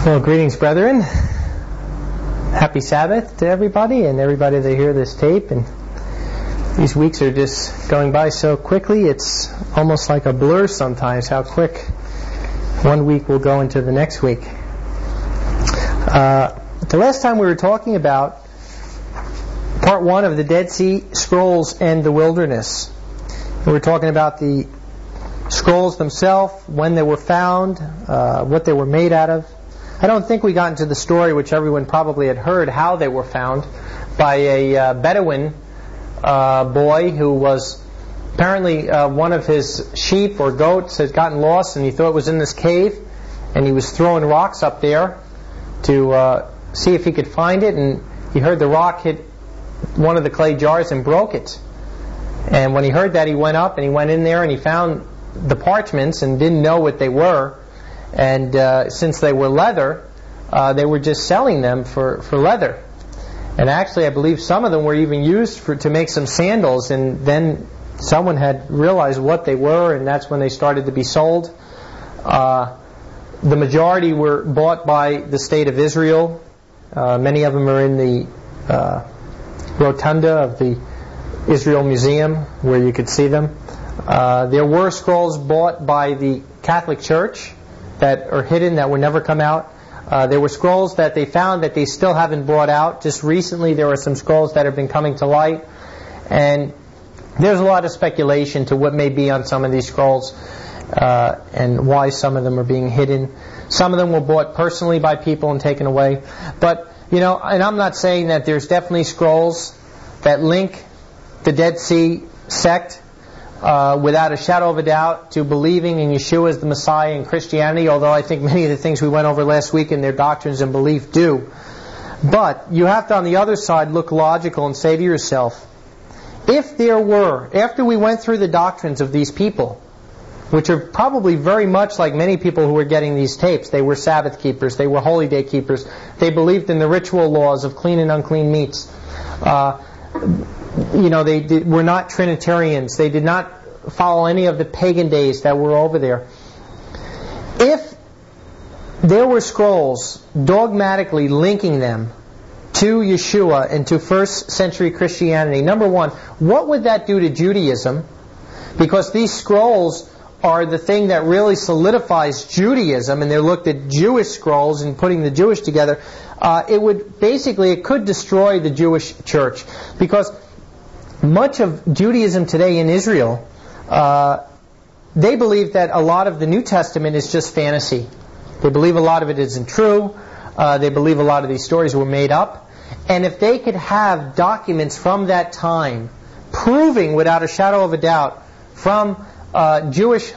Well, greetings, brethren. Happy Sabbath to everybody and everybody that hear this tape. And these weeks are just going by so quickly, it's almost like a blur sometimes how quick one week will go into the next week. The last time we were talking about part one of the Dead Sea Scrolls and the wilderness. We were talking about the scrolls themselves, when they were found, what they were made out of. I don't think we got into the story, which everyone probably had heard, how they were found by a Bedouin boy who was apparently one of his sheep or goats had gotten lost, and he thought it was in this cave, and he was throwing rocks up there to see if he could find it, and he heard the rock hit one of the clay jars and broke it. And when he heard that, he went up and he went in there and he found the parchments and didn't know what they were. And since they were leather, they were just selling them for leather. And actually, I believe some of them were even used to make some sandals. And then someone had realized what they were, and that's when they started to be sold. The majority were bought by the state of Israel. Many of them are in the rotunda of the Israel Museum, where you could see them. There were scrolls bought by the Catholic Church that are hidden, that will never come out. There were scrolls that they found that they still haven't brought out. Just recently there were some scrolls that have been coming to light. And there's a lot of speculation to what may be on some of these scrolls and why some of them are being hidden. Some of them were bought personally by people and taken away. But, and I'm not saying that there's definitely scrolls that link the Dead Sea sect without a shadow of a doubt to believing in Yeshua as the Messiah and Christianity, although I think many of the things we went over last week in their doctrines and belief do. But you have to, on the other side, look logical and say to yourself, if there were, after we went through the doctrines of these people, which are probably very much like many people who were getting these tapes, they were Sabbath keepers, they were holy day keepers, they believed in the ritual laws of clean and unclean meats, they were not Trinitarians. They did not follow any of the pagan days that were over there. If there were scrolls dogmatically linking them to Yeshua and to first century Christianity, number one, what would that do to Judaism? Because these scrolls are the thing that really solidifies Judaism, and they're looked at Jewish scrolls and putting the Jewish together. It could destroy the Jewish church, because much of Judaism today in Israel, they believe that a lot of the New Testament is just fantasy. They believe a lot of it isn't true. They believe a lot of these stories were made up. And if they could have documents from that time proving without a shadow of a doubt from Jewish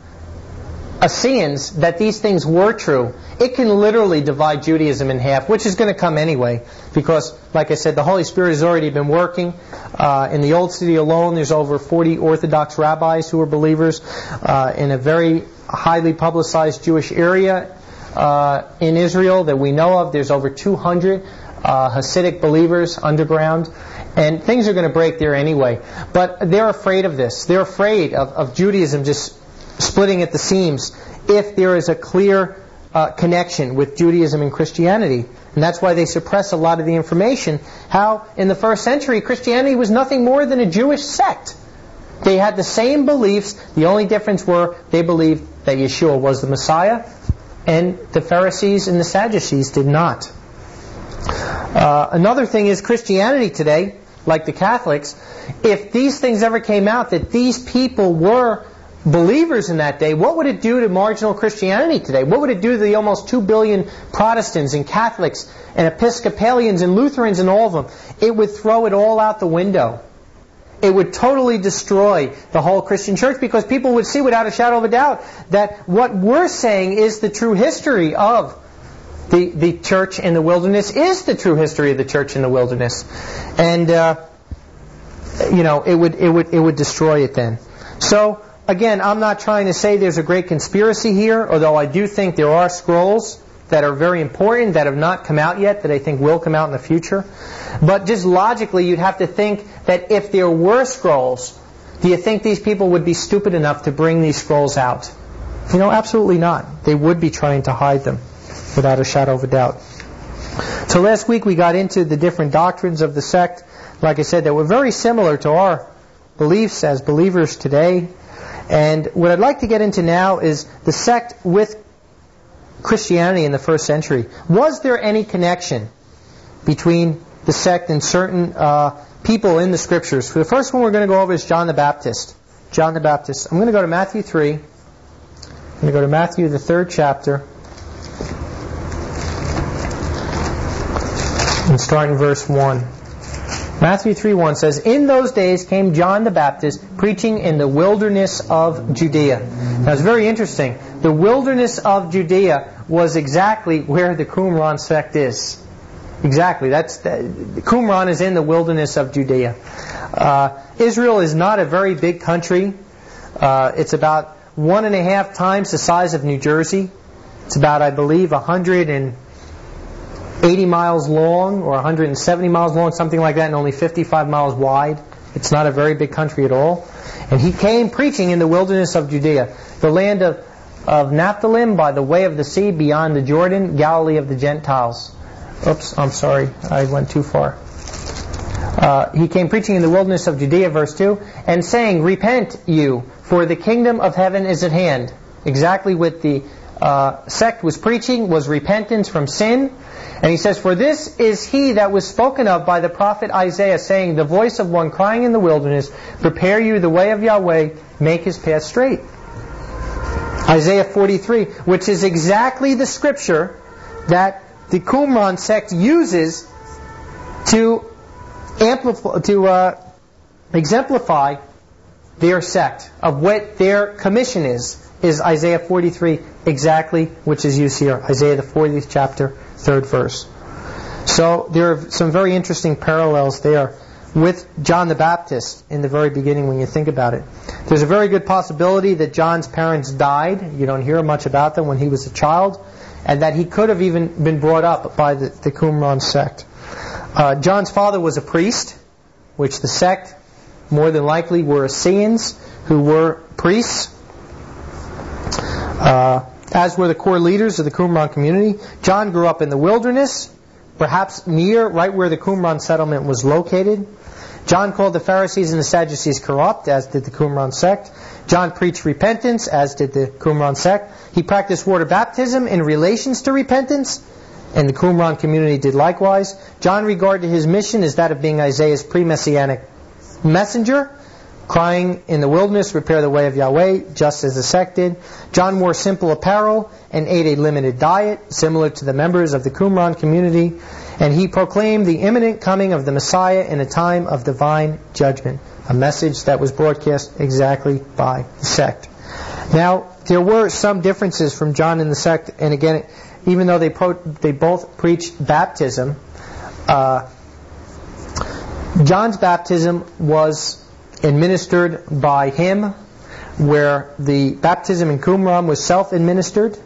Essenes that these things were true, it can literally divide Judaism in half, which is going to come anyway, because, like I said, the Holy Spirit has already been working. In the Old City alone, there's over 40 Orthodox rabbis who are believers. In a very highly publicized Jewish area in Israel that we know of, there's over 200 Hasidic believers underground. And things are going to break there anyway. But they're afraid of this. They're afraid of Judaism just splitting at the seams if there is a clear connection with Judaism and Christianity. And that's why they suppress a lot of the information. How in the first century Christianity was nothing more than a Jewish sect. They had the same beliefs. The only difference were they believed that Yeshua was the Messiah, and the Pharisees and the Sadducees did not. Another thing is Christianity today, like the Catholics, if these things ever came out that these people were believers in that day, what would it do to marginal Christianity today? What would it do to the almost 2 billion Protestants and Catholics and Episcopalians and Lutherans and all of them? It would throw it all out the window. It would totally destroy the whole Christian church, because people would see without a shadow of a doubt that what we're saying is the true history of the church in the wilderness, is the true history of the church in the wilderness. And it would destroy it then. So again, I'm not trying to say there's a great conspiracy here, although I do think there are scrolls that are very important that have not come out yet, that I think will come out in the future. But just logically, you'd have to think that if there were scrolls, do you think these people would be stupid enough to bring these scrolls out? Absolutely not. They would be trying to hide them. without a shadow of a doubt. So last week we got into the different doctrines of the sect, like I said, that were very similar to our beliefs as believers today. And what I'd like to get into now is the sect with Christianity in the first century. Was there any connection between the sect and certain people in the Scriptures? For the first one we're going to go over is John the Baptist. John the Baptist. I'm going to go to Matthew 3. I'm going to go to Matthew, the 3rd chapter. And start in verse 1. Matthew 3:1 says, "In those days came John the Baptist, preaching in the wilderness of Judea." Now it's very interesting. The wilderness of Judea was exactly where the Qumran sect is. Exactly. Qumran is in the wilderness of Judea. Israel is not a very big country. It's about 1.5 times the size of New Jersey. It's about, I believe, 180 miles long or 170 miles long, something like that, and only 55 miles wide. It's not a very big country at all. And he came preaching in the wilderness of Judea, the land of Naphtali, by the way of the sea, beyond the Jordan, Galilee of the Gentiles. Oops, I'm sorry, I went too far. He came preaching in the wilderness of Judea, verse 2, and saying, "Repent you, for the kingdom of heaven is at hand." Exactly what the sect was preaching was repentance from sin. And he says, "For this is he that was spoken of by the prophet Isaiah, saying, the voice of one crying in the wilderness, prepare you the way of Yahweh, make his path straight." Isaiah 43, which is exactly the scripture that the Qumran sect uses to exemplify their sect of what their commission is Isaiah 43 exactly, which is used here. Isaiah the 40th chapter, 3rd verse. So there are some very interesting parallels there with John the Baptist in the very beginning when you think about it. There's a very good possibility that John's parents died. You don't hear much about them when he was a child. And that he could have even been brought up by the Qumran sect. John's father was a priest, which the sect more than likely were Essenes, who were priests, as were the core leaders of the Qumran community. John grew up in the wilderness, perhaps right where the Qumran settlement was located. John called the Pharisees and the Sadducees corrupt, as did the Qumran sect. John preached repentance, as did the Qumran sect. He practiced water baptism in relations to repentance, and the Qumran community did likewise. John regarded his mission as that of being Isaiah's pre-messianic messenger, crying in the wilderness, prepare the way of Yahweh, just as the sect did. John wore simple apparel and ate a limited diet, similar to the members of the Qumran community. And he proclaimed the imminent coming of the Messiah in a time of divine judgment, a message that was broadcast exactly by the sect. Now, there were some differences from John and the sect, and again, even though they both preached baptism, John's baptism was administered by him, where the baptism in Qumran was self-administered.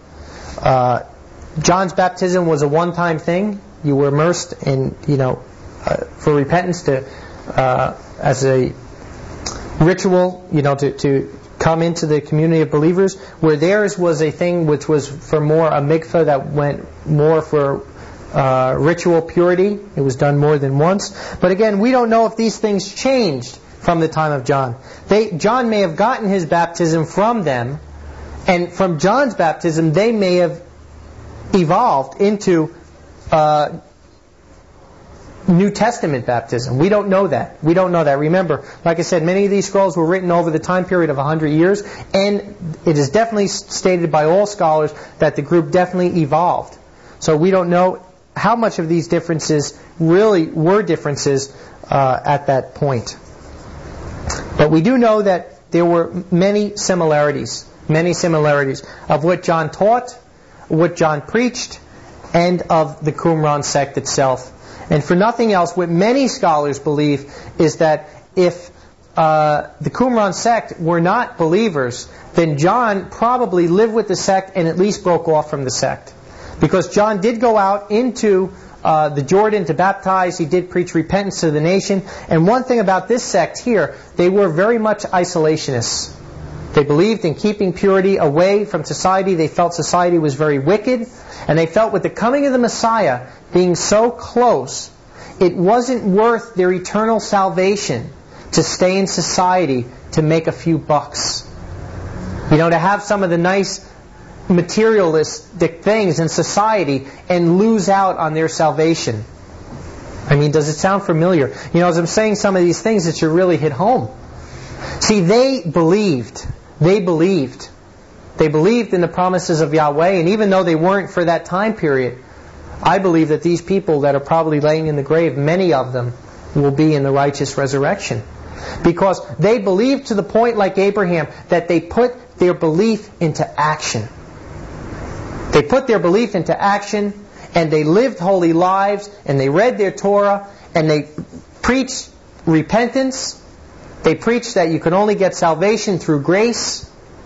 John's baptism was a one-time thing. You were immersed in, for repentance as a ritual, to come into the community of believers, where theirs was a thing which was for more a mikveh that went more for ritual purity. It was done more than once. But again, we don't know if these things changed from the time of John. John may have gotten his baptism from them, and from John's baptism they may have evolved into New Testament baptism. We don't know that. Remember, like I said, many of these scrolls were written over the time period of 100 years, and it is definitely stated by all scholars that the group definitely evolved. So we don't know how much of these differences really were differences at that point. But we do know that there were many similarities of what John taught, what John preached, and of the Qumran sect itself. And for nothing else, what many scholars believe is that if the Qumran sect were not believers, then John probably lived with the sect and at least broke off from the sect. Because John did go out into the Jordan to baptize. He did preach repentance to the nation. And one thing about this sect here, they were very much isolationists. They believed in keeping purity away from society. They felt society was very wicked. And they felt with the coming of the Messiah being so close, it wasn't worth their eternal salvation to stay in society to make a few bucks. To have some of the nice materialistic things in society and lose out on their salvation. Does it sound familiar? As I'm saying some of these things, it should really hit home. See, they believed. They believed in the promises of Yahweh, and even though they weren't for that time period, I believe that these people that are probably laying in the grave, many of them will be in the righteous resurrection. Because they believed to the point, like Abraham, that they put their belief into action. They put their belief into action, and they lived holy lives, and they read their Torah, and they preached repentance. They preached that you can only get salvation through grace.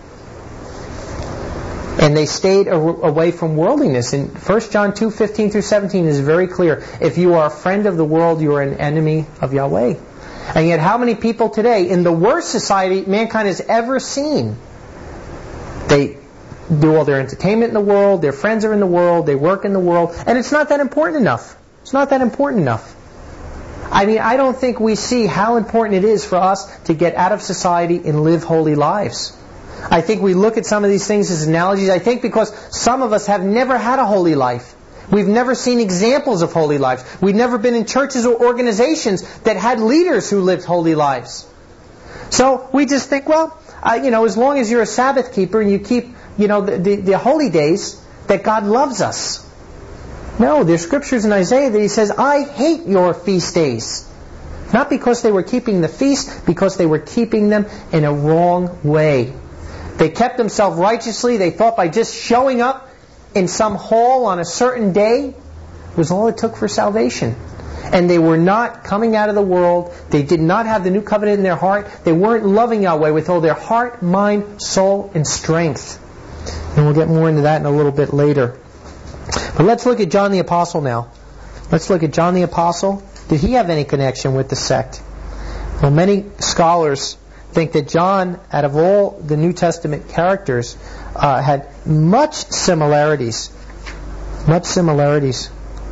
And they stayed away from worldliness. And 1 John 2:15 through 17 is very clear. If you are a friend of the world, you are an enemy of Yahweh. And yet how many people today, in the worst society mankind has ever seen, they do all their entertainment in the world, their friends are in the world, they work in the world, and it's not that important enough. It's not that important enough. I don't think we see how important it is for us to get out of society and live holy lives. I think we look at some of these things as analogies. I think because some of us have never had a holy life. We've never seen examples of holy lives. We've never been in churches or organizations that had leaders who lived holy lives. So we just think, as long as you're a Sabbath keeper and you keep, the holy days, that God loves us. No, there's scriptures in Isaiah that He says, I hate your feast days. Not because they were keeping the feast, because they were keeping them in a wrong way. They kept themselves righteously. They thought by just showing up in some hall on a certain day was all it took for salvation. And they were not coming out of the world. They did not have the new covenant in their heart. They weren't loving Yahweh with all their heart, mind, soul, and strength. And we'll get more into that in a little bit later. But let's look at John the Apostle now. Let's look at John the Apostle. Did he have any connection with the sect? Well, many scholars think that John, out of all the New Testament characters, had much similarities. Much similarities.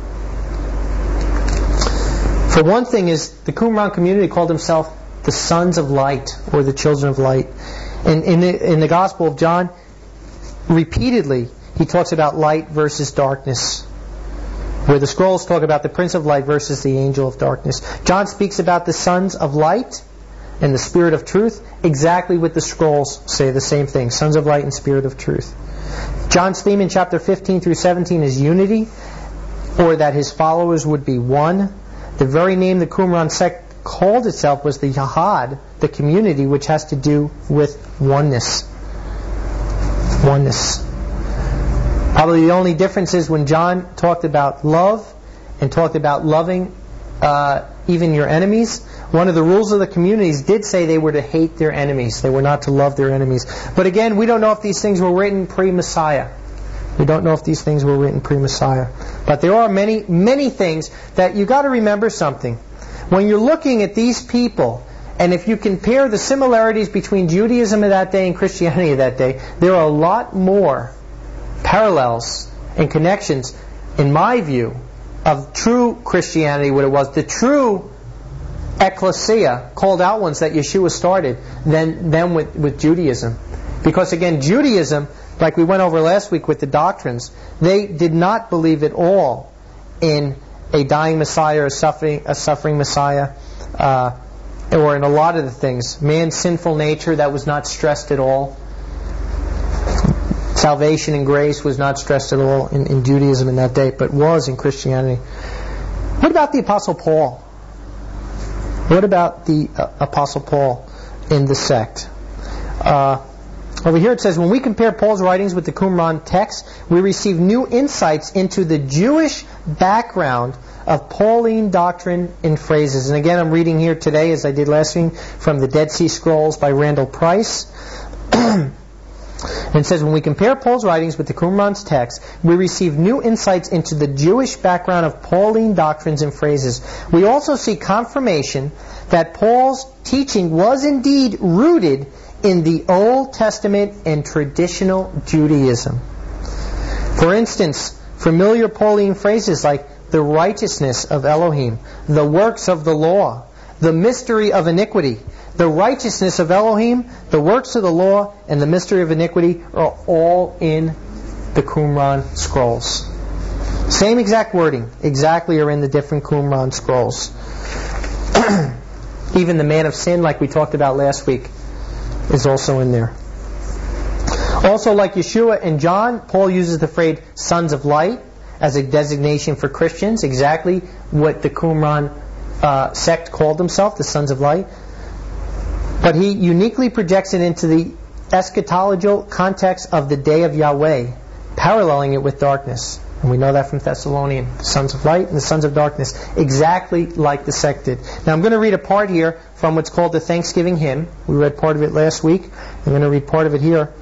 For one thing is, the Qumran community called themselves the sons of light, or the children of light. And in the Gospel of John, repeatedly, he talks about light versus darkness, where the scrolls talk about the Prince of Light versus the angel of darkness. John speaks about the sons of light and the Spirit of truth, exactly what the scrolls say, the same thing, sons of light and Spirit of truth. John's theme in chapter 15 through 17 is unity, or that his followers would be one. The very name the Qumran sect called itself was the Yahad, the community, which has to do with oneness. Oneness. Probably the only difference is when John talked about love and talked about loving even your enemies. One of the rules of the communities did say they were to hate their enemies. They were not to love their enemies. But again, we don't know if these things were written pre-Messiah. We don't know if these things were written pre-Messiah. But there are many, many things that you got to remember something. When you're looking at these people, and if you compare the similarities between Judaism of that day and Christianity of that day, there are a lot more parallels and connections, in my view, of true Christianity, what it was, the true ecclesia, called out ones that Yeshua started, than with Judaism. Because again, Judaism, like we went over last week with the doctrines, they did not believe at all in a dying Messiah or a suffering Messiah, or in a lot of the things. Man's sinful nature, that was not stressed at all. Salvation and grace was not stressed at all in Judaism in that day, but was in Christianity. What about the Apostle Paul? What about the Apostle Paul in the sect? Over here it says, when we compare Paul's writings with the Qumran text, we receive new insights into the Jewish background of Pauline doctrine and phrases. And again, I'm reading here today, as I did last week, from the Dead Sea Scrolls by Randall Price. And it says, when we compare Paul's writings with the Qumran's text, we receive new insights into the Jewish background of Pauline doctrines and phrases. We also see confirmation that Paul's teaching was indeed rooted in the Old Testament and traditional Judaism. For instance, familiar Pauline phrases like the righteousness of Elohim, the works of the law, the mystery of iniquity. The righteousness of Elohim, the works of the law, and the mystery of iniquity are all in the Qumran scrolls. Same exact wording, exactly, are in the different Qumran scrolls. Even the man of sin, like we talked about last week, is also in there. Also, like Yeshua and John, Paul uses the phrase sons of light as a designation for Christians, exactly what the Qumran sect called themselves, the sons of light. But he uniquely projects it into the eschatological context of the day of Yahweh, paralleling it with darkness. And we know that from Thessalonians, the sons of light and the sons of darkness, exactly like the sect did. Now I'm going to read a part here from what's called the Thanksgiving hymn. We read part of it last week. I'm going to read part of it here.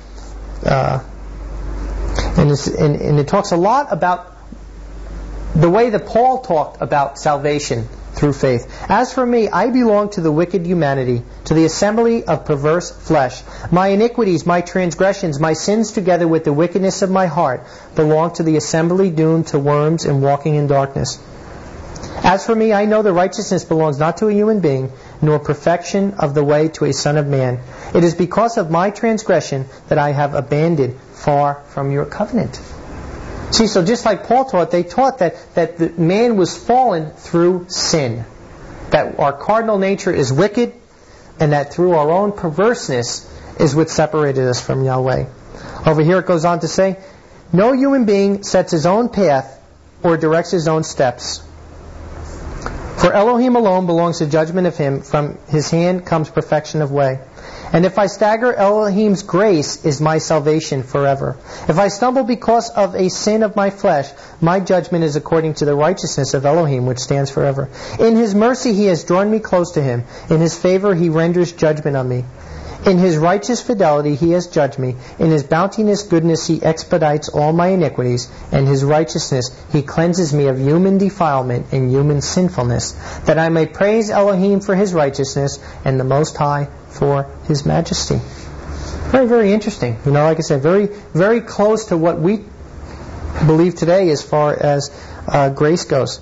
And it talks a lot about the way that Paul talked about salvation through faith. As for me, I belong to the wicked humanity, to the assembly of perverse flesh. My iniquities, my transgressions, my sins together with the wickedness of my heart belong to the assembly doomed to worms and walking in darkness. As for me, I know the righteousness belongs not to a human being, nor perfection of the way to a son of man. It is because of my transgression that I have abandoned far from your covenant. See, so just like Paul taught, they taught that the man was fallen through sin. That our cardinal nature is wicked, and that through our own perverseness is what separated us from Yahweh. Over here it goes on to say, no human being sets his own path or directs his own steps. For Elohim alone belongs the judgment of him. From his hand comes perfection of way. And if I stagger, Elohim's grace is my salvation forever. If I stumble because of a sin of my flesh, my judgment is according to the righteousness of Elohim, which stands forever. In His mercy He has drawn me close to Him. In His favor He renders judgment on me. In His righteous fidelity He has judged me. In His bounteous goodness He expedites all my iniquities. And His righteousness He cleanses me of human defilement and human sinfulness, that I may praise Elohim for His righteousness and the Most High for His majesty. Very, very interesting. Like I said, very, very close to what we believe today as far as grace goes.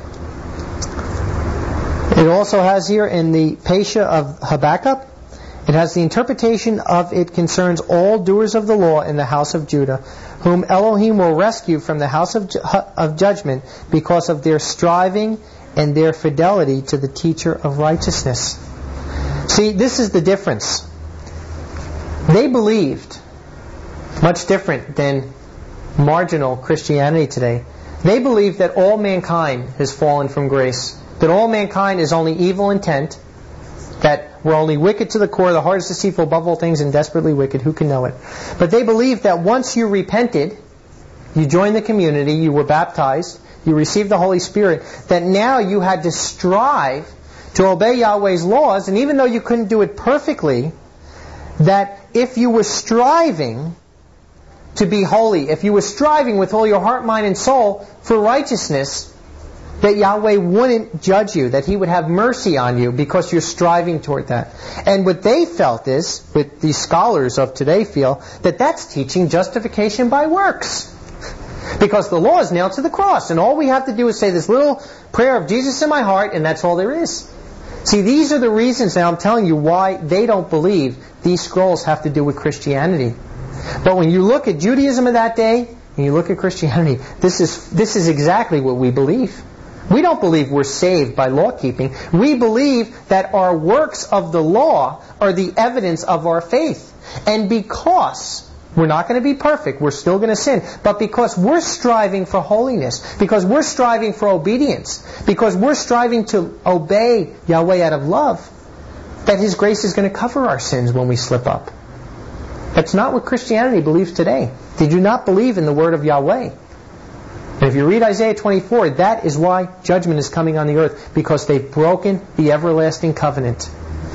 It also has here in the Pesha of Habakkuk, it has the interpretation of it concerns all doers of the law in the house of Judah, whom Elohim will rescue from the house of judgment because of their striving and their fidelity to the teacher of righteousness. See, this is the difference. They believed, much different than marginal Christianity today, they believed that all mankind has fallen from grace, that all mankind is only evil intent, that we're only wicked to the core, the heart is deceitful above all things and desperately wicked, who can know it? But they believed that once you repented, you joined the community, you were baptized, you received the Holy Spirit, that now you had to strive to obey Yahweh's laws, and even though you couldn't do it perfectly, that if you were striving to be holy, if you were striving with all your heart, mind, and soul for righteousness, that Yahweh wouldn't judge you, that He would have mercy on you because you're striving toward that. And what they felt is, what these scholars of today feel, that that's teaching justification by works. Because the law is nailed to the cross, and all we have to do is say this little prayer of Jesus in my heart, and that's all there is. See, these are the reasons now I'm telling you why they don't believe these scrolls have to do with Christianity. But when you look at Judaism of that day, and you look at Christianity, this is exactly what we believe. We don't believe we're saved by law keeping. We believe that our works of the law are the evidence of our faith. And because we're not going to be perfect, we're still going to sin, but because we're striving for holiness, because we're striving for obedience, because we're striving to obey Yahweh out of love, that His grace is going to cover our sins when we slip up. That's not what Christianity believes today. They do not believe in the word of Yahweh. And if you read Isaiah 24, that is why judgment is coming on the earth, because they've broken the everlasting covenant.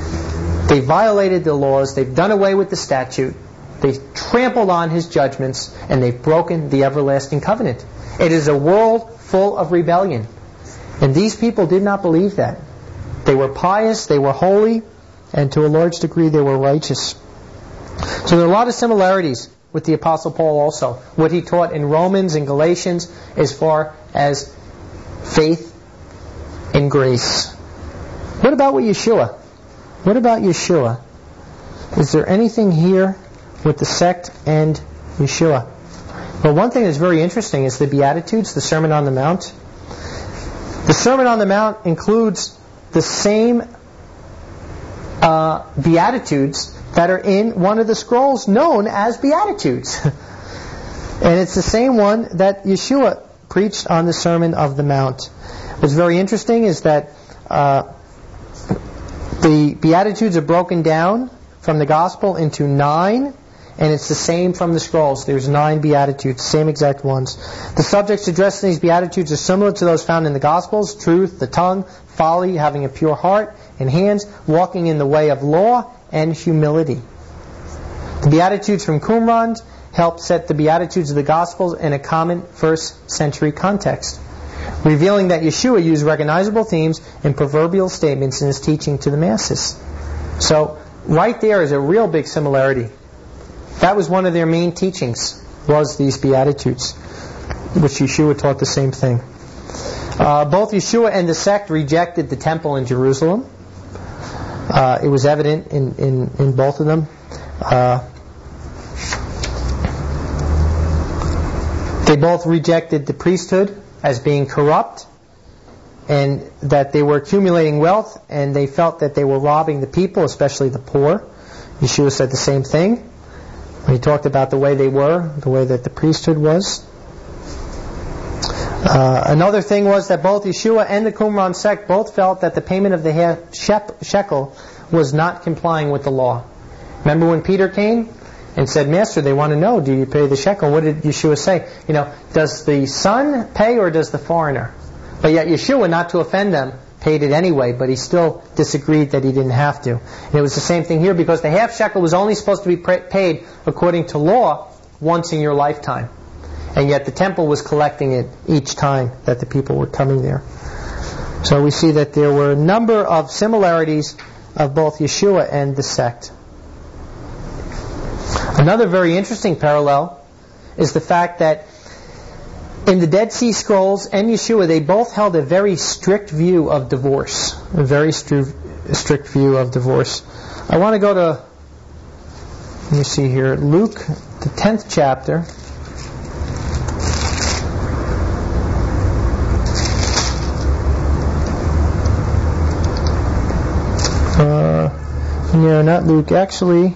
They violated the laws, they've done away with the statute, they've trampled on His judgments, and they've broken the everlasting covenant. It is a world full of rebellion. And these people did not believe that. They were pious, they were holy, and to a large degree they were righteous. So there are a lot of similarities with the Apostle Paul also. What he taught in Romans and Galatians as far as faith and grace. What about with Yeshua? What about Yeshua? Is there anything here with the sect and Yeshua? Well, one thing that's very interesting is the Beatitudes, the Sermon on the Mount. The Sermon on the Mount includes the same Beatitudes that are in one of the scrolls known as Beatitudes. And it's the same one that Yeshua preached on the Sermon of the Mount. What's very interesting is that the Beatitudes are broken down from the Gospel into 9, and it's the same from the scrolls. There's 9 Beatitudes, same exact ones. The subjects addressed in these Beatitudes are similar to those found in the Gospels: truth, the tongue, folly, having a pure heart and hands, walking in the way of law, and humility. The Beatitudes from Qumran help set the Beatitudes of the Gospels in a common first century context, revealing that Yeshua used recognizable themes and proverbial statements in his teaching to the masses. So, right there is a real big similarity. That was one of their main teachings, was these Beatitudes, which Yeshua taught the same thing. Both Yeshua and the sect rejected the temple in Jerusalem. It was evident in both of them. They both rejected the priesthood as being corrupt, and that they were accumulating wealth, and they felt that they were robbing the people, especially the poor. Yeshua said the same thing. He talked about the way they were, the way that the priesthood was. Another thing was that both Yeshua and the Qumran sect both felt that the payment of the half shekel was not complying with the law. Remember when Peter came and said, "Master, they want to know, do you pay the shekel?" What did Yeshua say? Does the son pay or does the foreigner? But yet Yeshua, not to offend them, paid it anyway, but he still disagreed that he didn't have to. And it was the same thing here, because the half shekel was only supposed to be paid according to law once in your lifetime. And yet the temple was collecting it each time that the people were coming there. So we see that there were a number of similarities of both Yeshua and the sect. Another very interesting parallel is the fact that in the Dead Sea Scrolls and Yeshua, they both held a very strict view of divorce. A very strict view of divorce. I want to go to, let me see here, Luke, the 10th chapter. No, not Luke. Actually,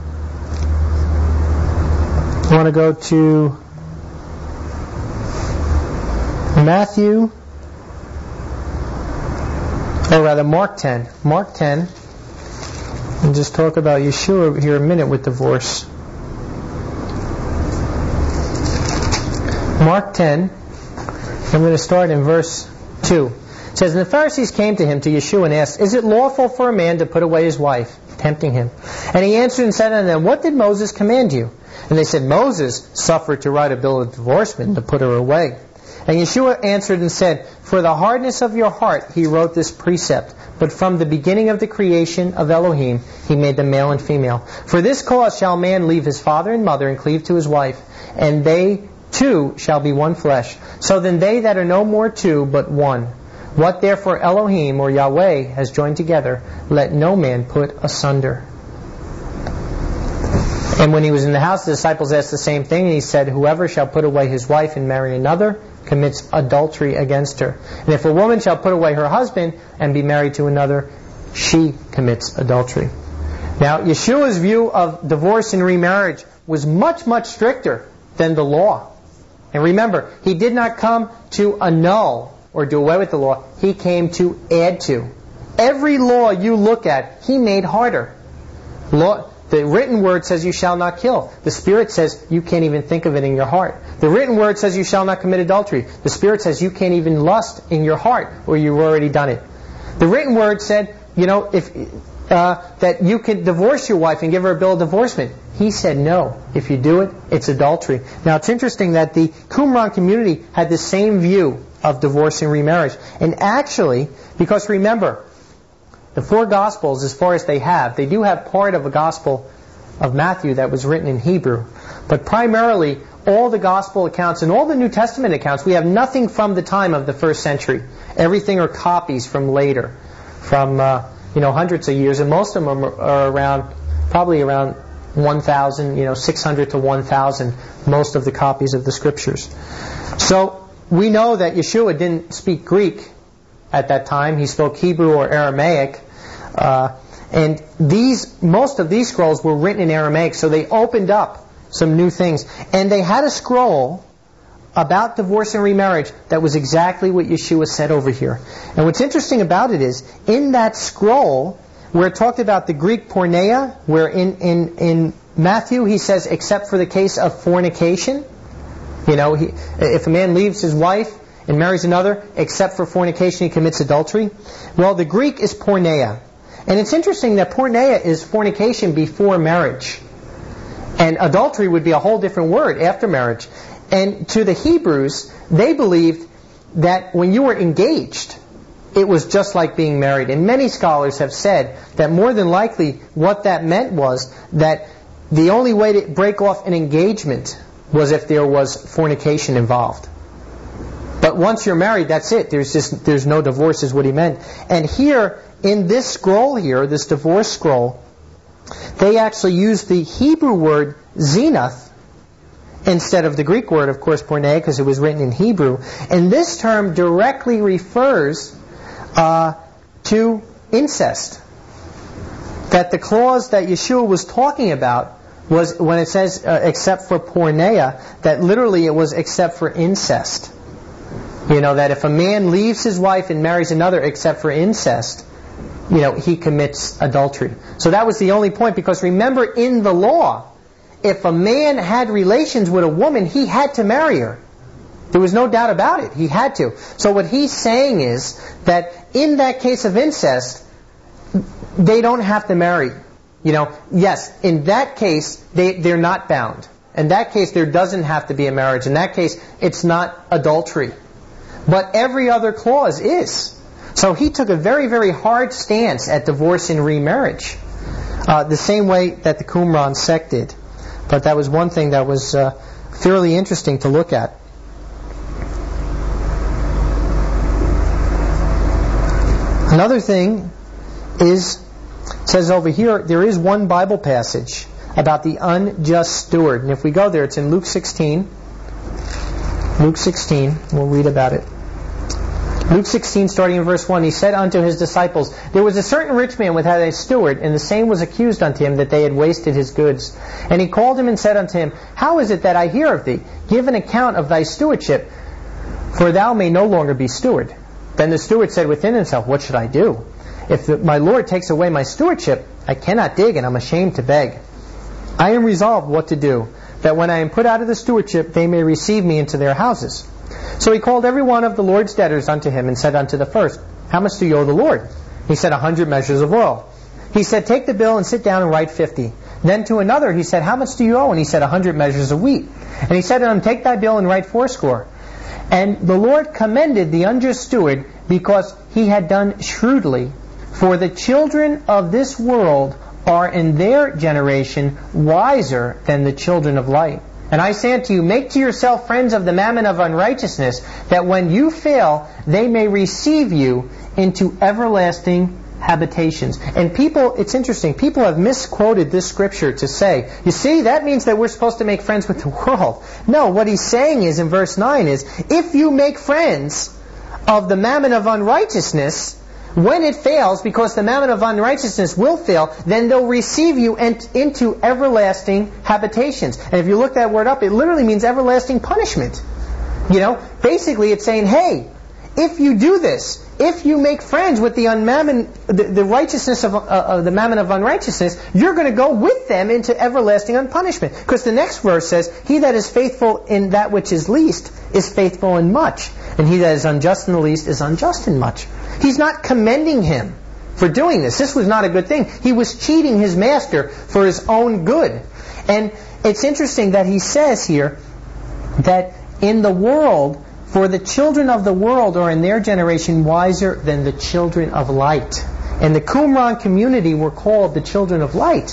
I want to go to Matthew, or rather Mark 10. Mark 10, and just talk about Yeshua here a minute with divorce. Mark 10, I'm going to start in verse 2. It says, "And the Pharisees came to him, to Yeshua, and asked, 'Is it lawful for a man to put away his wife?' Tempting him. And he answered and said unto them, 'What did Moses command you?' And they said, 'Moses suffered to write a bill of divorcement to put her away.' And Yeshua answered and said, 'For the hardness of your heart he wrote this precept. But from the beginning of the creation of Elohim he made them male and female. For this cause shall a man leave his father and mother and cleave to his wife, and they two shall be one flesh. So then they that are no more two, but one. What therefore Elohim, or Yahweh, has joined together, let no man put asunder.'" And when he was in the house, the disciples asked the same thing, and he said, "Whoever shall put away his wife and marry another commits adultery against her. And if a woman shall put away her husband and be married to another, she commits adultery." Now, Yeshua's view of divorce and remarriage was much, much stricter than the law. And remember, he did not come to annul or do away with the law. He came to add to. Every law you look at, he made harder. The written word says you shall not kill. The Spirit says you can't even think of it in your heart. The written word says you shall not commit adultery. The Spirit says you can't even lust in your heart, or you've already done it. The written word said, that you could divorce your wife and give her a bill of divorcement. He said no. If you do it, it's adultery. Now it's interesting that the Qumran community had the same view of divorce and remarriage. And actually, because remember, the four Gospels, as far as they do have part of a Gospel of Matthew that was written in Hebrew. But primarily, all the gospel accounts and all the New Testament accounts, we have nothing from the time of the first century. Everything are copies from later, from hundreds of years, and most of them are probably around 1,000, 600 to 1,000, most of the copies of the Scriptures. So we know that Yeshua didn't speak Greek at that time. He spoke Hebrew or Aramaic. And most of these scrolls were written in Aramaic, so they opened up some new things. And they had a scroll about divorce and remarriage that was exactly what Yeshua said over here. And what's interesting about it is, in that scroll, where it talked about the Greek porneia, where in Matthew he says, except for the case of fornication, if a man leaves his wife and marries another, except for fornication, he commits adultery. Well, the Greek is porneia. And it's interesting that porneia is fornication before marriage. And adultery would be a whole different word after marriage. And to the Hebrews, they believed that when you were engaged, it was just like being married. And many scholars have said that more than likely what that meant was that the only way to break off an engagement was if there was fornication involved. But once you're married, that's it. There's no divorce, is what he meant. And here, in this scroll here, this divorce scroll, they actually use the Hebrew word zinath instead of the Greek word, of course, porneia, because it was written in Hebrew. And this term directly refers to incest. That the clause that Yeshua was talking about was, when it says except for porneia, that literally it was except for incest. That if a man leaves his wife and marries another except for incest, he commits adultery. So that was the only point, because remember, in the law, if a man had relations with a woman, he had to marry her. There was no doubt about it. He had to. So what he's saying is that in that case of incest, they don't have to marry. Yes, in that case, they're not bound. In that case, there doesn't have to be a marriage. In that case, it's not adultery. But every other clause is. So he took a very, very hard stance at divorce and remarriage. The same way that the Qumran sect did. But that was one thing that was fairly interesting to look at. Another thing is, it says over here, there is one Bible passage about the unjust steward. And if we go there, it's in Luke 16. Luke 16, we'll read about it. Luke 16, starting in verse 1, he said unto his disciples, there was a certain rich man without a steward, and the same was accused unto him that they had wasted his goods. And he called him and said unto him, how is it that I hear of thee? Give an account of thy stewardship, for thou may no longer be steward. Then the steward said within himself, what should I do? If my Lord takes away my stewardship, I cannot dig, and I'm ashamed to beg. I am resolved what to do, that when I am put out of the stewardship, they may receive me into their houses. So he called every one of the Lord's debtors unto him, and said unto the first, how much do you owe the Lord? He said, 100 measures of oil. He said, take the bill and sit down and write 50. Then to another he said, how much do you owe? And he said, 100 measures of wheat. And he said to him, take thy bill and write 80. And the Lord commended the unjust steward, because he had done shrewdly. For the children of this world are in their generation wiser than the children of light. And I say unto you, make to yourself friends of the mammon of unrighteousness, that when you fail, they may receive you into everlasting habitations. And people, it's interesting, people have misquoted this scripture to say, you see, that means that we're supposed to make friends with the world. No, what he's saying is, in verse 9 is, if you make friends of the mammon of unrighteousness, when it fails, because the mammon of unrighteousness will fail, then they'll receive you into everlasting habitations. And if you look that word up, it literally means everlasting punishment. Basically it's saying, hey, if you do this, if you make friends with the righteousness of the mammon of unrighteousness, you're going to go with them into everlasting punishment. Because the next verse says, he that is faithful in that which is least is faithful in much, and he that is unjust in the least is unjust in much. He's not commending him for doing this. This was not a good thing. He was cheating his master for his own good. And it's interesting that he says here that in the world, for the children of the world are in their generation wiser than the children of light. And the Qumran community were called the children of light.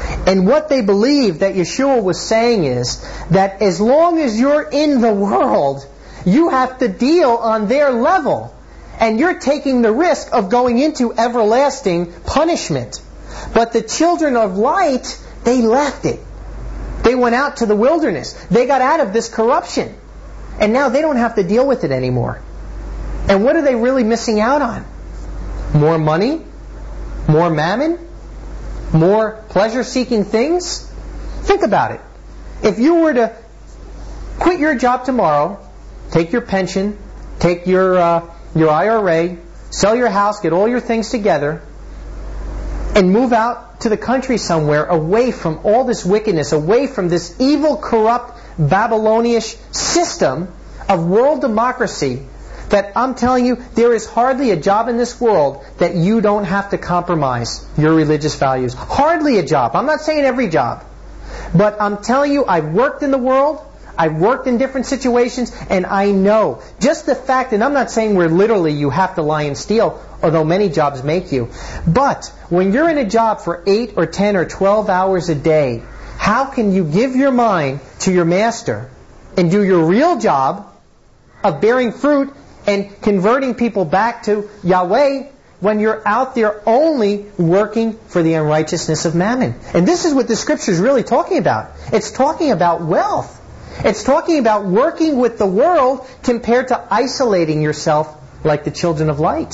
And what they believed that Yeshua was saying is that as long as you're in the world, you have to deal on their level. And you're taking the risk of going into everlasting punishment. But the children of light, they left it. They went out to the wilderness. They got out of this corruption. And now they don't have to deal with it anymore. And what are they really missing out on? More money? More mammon? More pleasure-seeking things? Think about it. If you were to quit your job tomorrow, take your pension, take your IRA, sell your house, get all your things together, and move out to the country somewhere away from all this wickedness, away from this evil, corrupt, Babylonian system of world democracy, that I'm telling you, there is hardly a job in this world that you don't have to compromise your religious values. Hardly a job. I'm not saying every job. But I'm telling you, I've worked in the world, I've worked in different situations, and I know. Just the fact, and I'm not saying where literally you have to lie and steal, although many jobs make you. But when you're in a job for 8 or 10 or 12 hours a day, how can you give your mind to your master and do your real job of bearing fruit and converting people back to Yahweh when you're out there only working for the unrighteousness of mammon? And this is what the Scripture is really talking about. It's talking about wealth. It's talking about working with the world compared to isolating yourself like the children of light.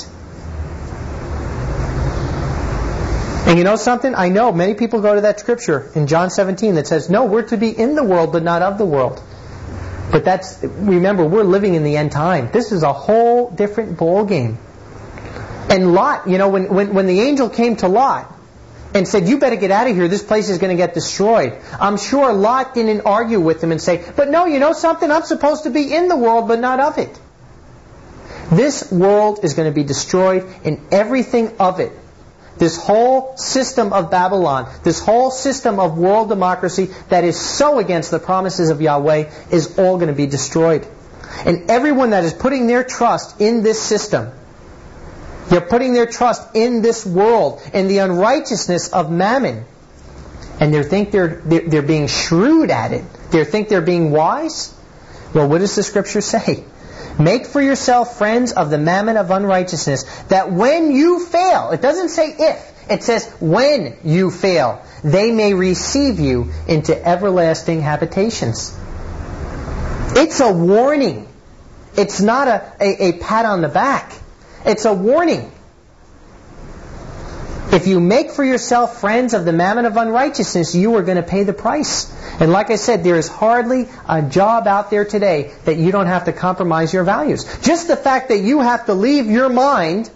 And you know something? I know many people go to that scripture in John 17 that says, no, we're to be in the world but not of the world. But remember, we're living in the end time. This is a whole different ball game. And Lot, when the angel came to Lot and said, you better get out of here, this place is going to get destroyed, I'm sure Lot didn't argue with him and say, but no, you know something? I'm supposed to be in the world but not of it. This world is going to be destroyed and everything of it. This whole system of Babylon, this whole system of world democracy that is so against the promises of Yahweh is all going to be destroyed. And everyone that is putting their trust in this system, they're putting their trust in this world, in the unrighteousness of mammon, and they think they're being shrewd at it. They think they're being wise. Well, what does the Scripture say? Make for yourself friends of the mammon of unrighteousness, that when you fail, it doesn't say if, it says when you fail, they may receive you into everlasting habitations. It's a warning. It's not a pat on the back. It's a warning. If you make for yourself friends of the mammon of unrighteousness, you are going to pay the price. And like I said, there is hardly a job out there today that you don't have to compromise your values. Just the fact that you have to leave your mind,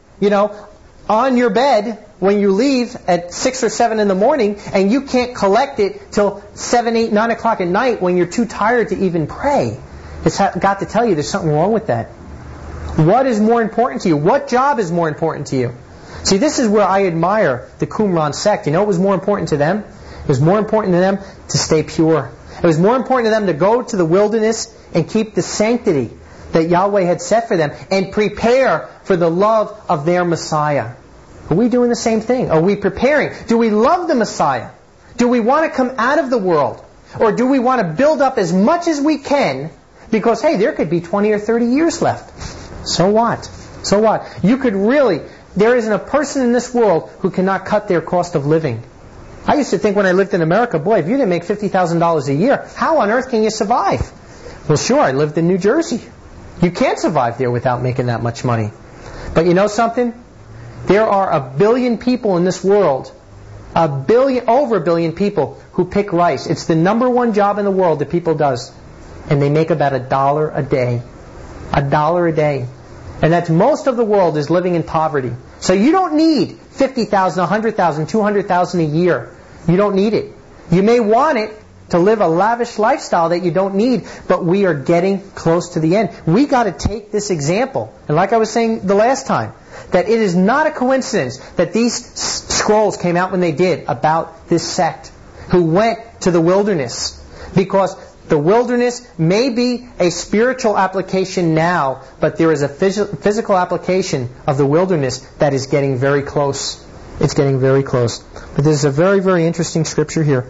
on your bed when you leave at 6 or 7 in the morning, and you can't collect it till 7, 8, 9 o'clock at night when you're too tired to even pray. It's got to tell you there's something wrong with that. What is more important to you? What job is more important to you? See, this is where I admire the Qumran sect. You know what was more important to them? It was more important to them to stay pure. It was more important to them to go to the wilderness and keep the sanctity that Yahweh had set for them and prepare for the love of their Messiah. Are we doing the same thing? Are we preparing? Do we love the Messiah? Do we want to come out of the world? Or do we want to build up as much as we can because, hey, there could be 20 or 30 years left. So what? So what? There isn't a person in this world who cannot cut their cost of living. I used to think when I lived in America, boy, if you didn't make $50,000 a year, how on earth can you survive? Well, sure, I lived in New Jersey. You can't survive there without making that much money. But you know something? There are 1 billion people in this world, over 1 billion people who pick rice. It's the number one job in the world that people does. And they make about $1 a day. $1 a day. And that's most of the world is living in poverty. So you don't need $50,000, $100,000, $200,000 a year. You don't need it. You may want it to live a lavish lifestyle that you don't need, but we are getting close to the end. We got to take this example. And like I was saying the last time, that it is not a coincidence that these scrolls came out when they did about this sect who went to the wilderness. Because the wilderness may be a spiritual application now, but there is a physical application of the wilderness that is getting very close. It's getting very close. But this is a very, very interesting scripture here.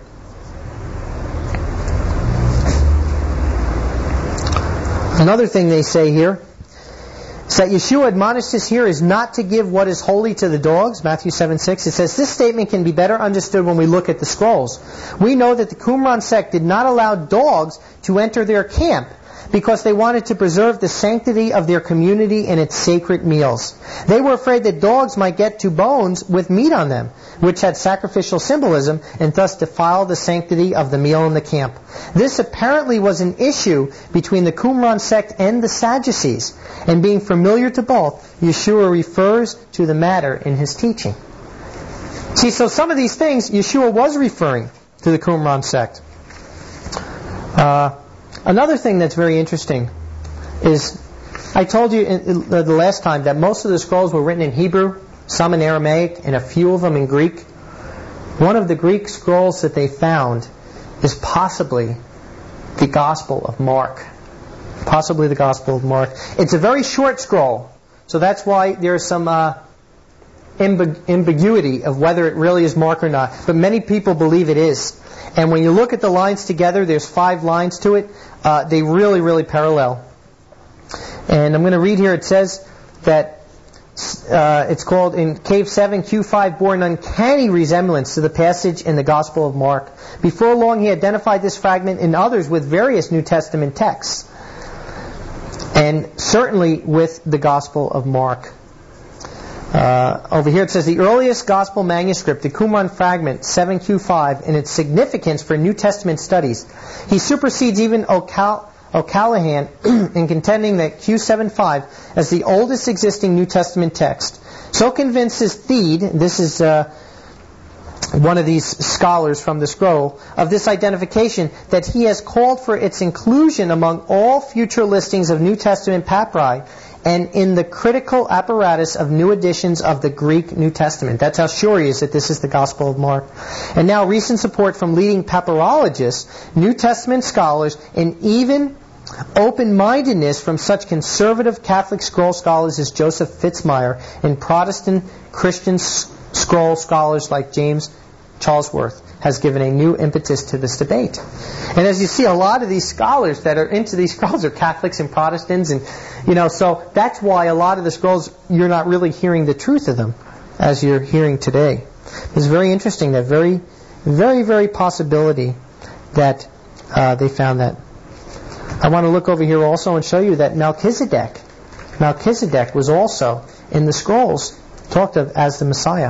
Another thing they say here is that Yeshua admonished us here is not to give what is holy to the dogs, Matthew 7:6. It says, this statement can be better understood when we look at the scrolls. We know that the Qumran sect did not allow dogs to enter their camp because they wanted to preserve the sanctity of their community and its sacred meals. They were afraid that dogs might get to bones with meat on them, which had sacrificial symbolism, and thus defile the sanctity of the meal in the camp. This apparently was an issue between the Qumran sect and the Sadducees, and being familiar to both, Yeshua refers to the matter in his teaching. See, so some of these things, Yeshua was referring to the Qumran sect. Another thing that's very interesting is, I told you the last time that most of the scrolls were written in Hebrew, some in Aramaic, and a few of them in Greek. One of the Greek scrolls that they found is possibly the Gospel of Mark. Possibly the Gospel of Mark. It's a very short scroll, so that's why there's some ambiguity of whether it really is Mark or not. But many people believe it is. And when you look at the lines together, there's 5 lines to it. They really, really parallel. And I'm going to read here. It says that it's called, in Cave 7, Q5 bore an uncanny resemblance to the passage in the Gospel of Mark. Before long, he identified this fragment in others with various New Testament texts, and certainly with the Gospel of Mark. Over here it says the earliest Gospel manuscript, the Qumran fragment 7Q5, and its significance for New Testament studies. He supersedes even O'Callaghan in contending that Q75 as the oldest existing New Testament text. So convinced is Thede, this is one of these scholars from the scroll, of this identification, that he has called for its inclusion among all future listings of New Testament papyri and in the critical apparatus of new editions of the Greek New Testament. That's how sure he is that this is the Gospel of Mark. And now recent support from leading papyrologists, New Testament scholars, and even open-mindedness from such conservative Catholic scroll scholars as Joseph Fitzmyer and Protestant Christian scroll scholars like James Charlesworth has given a new impetus to this debate. And as you see, a lot of these scholars that are into these scrolls are Catholics and Protestants, and so that's why a lot of the scrolls, you're not really hearing the truth of them as you're hearing today. It's very interesting, that very, very, very possibility that they found that. I want to look over here also and show you that Melchizedek was also in the scrolls talked of as the Messiah.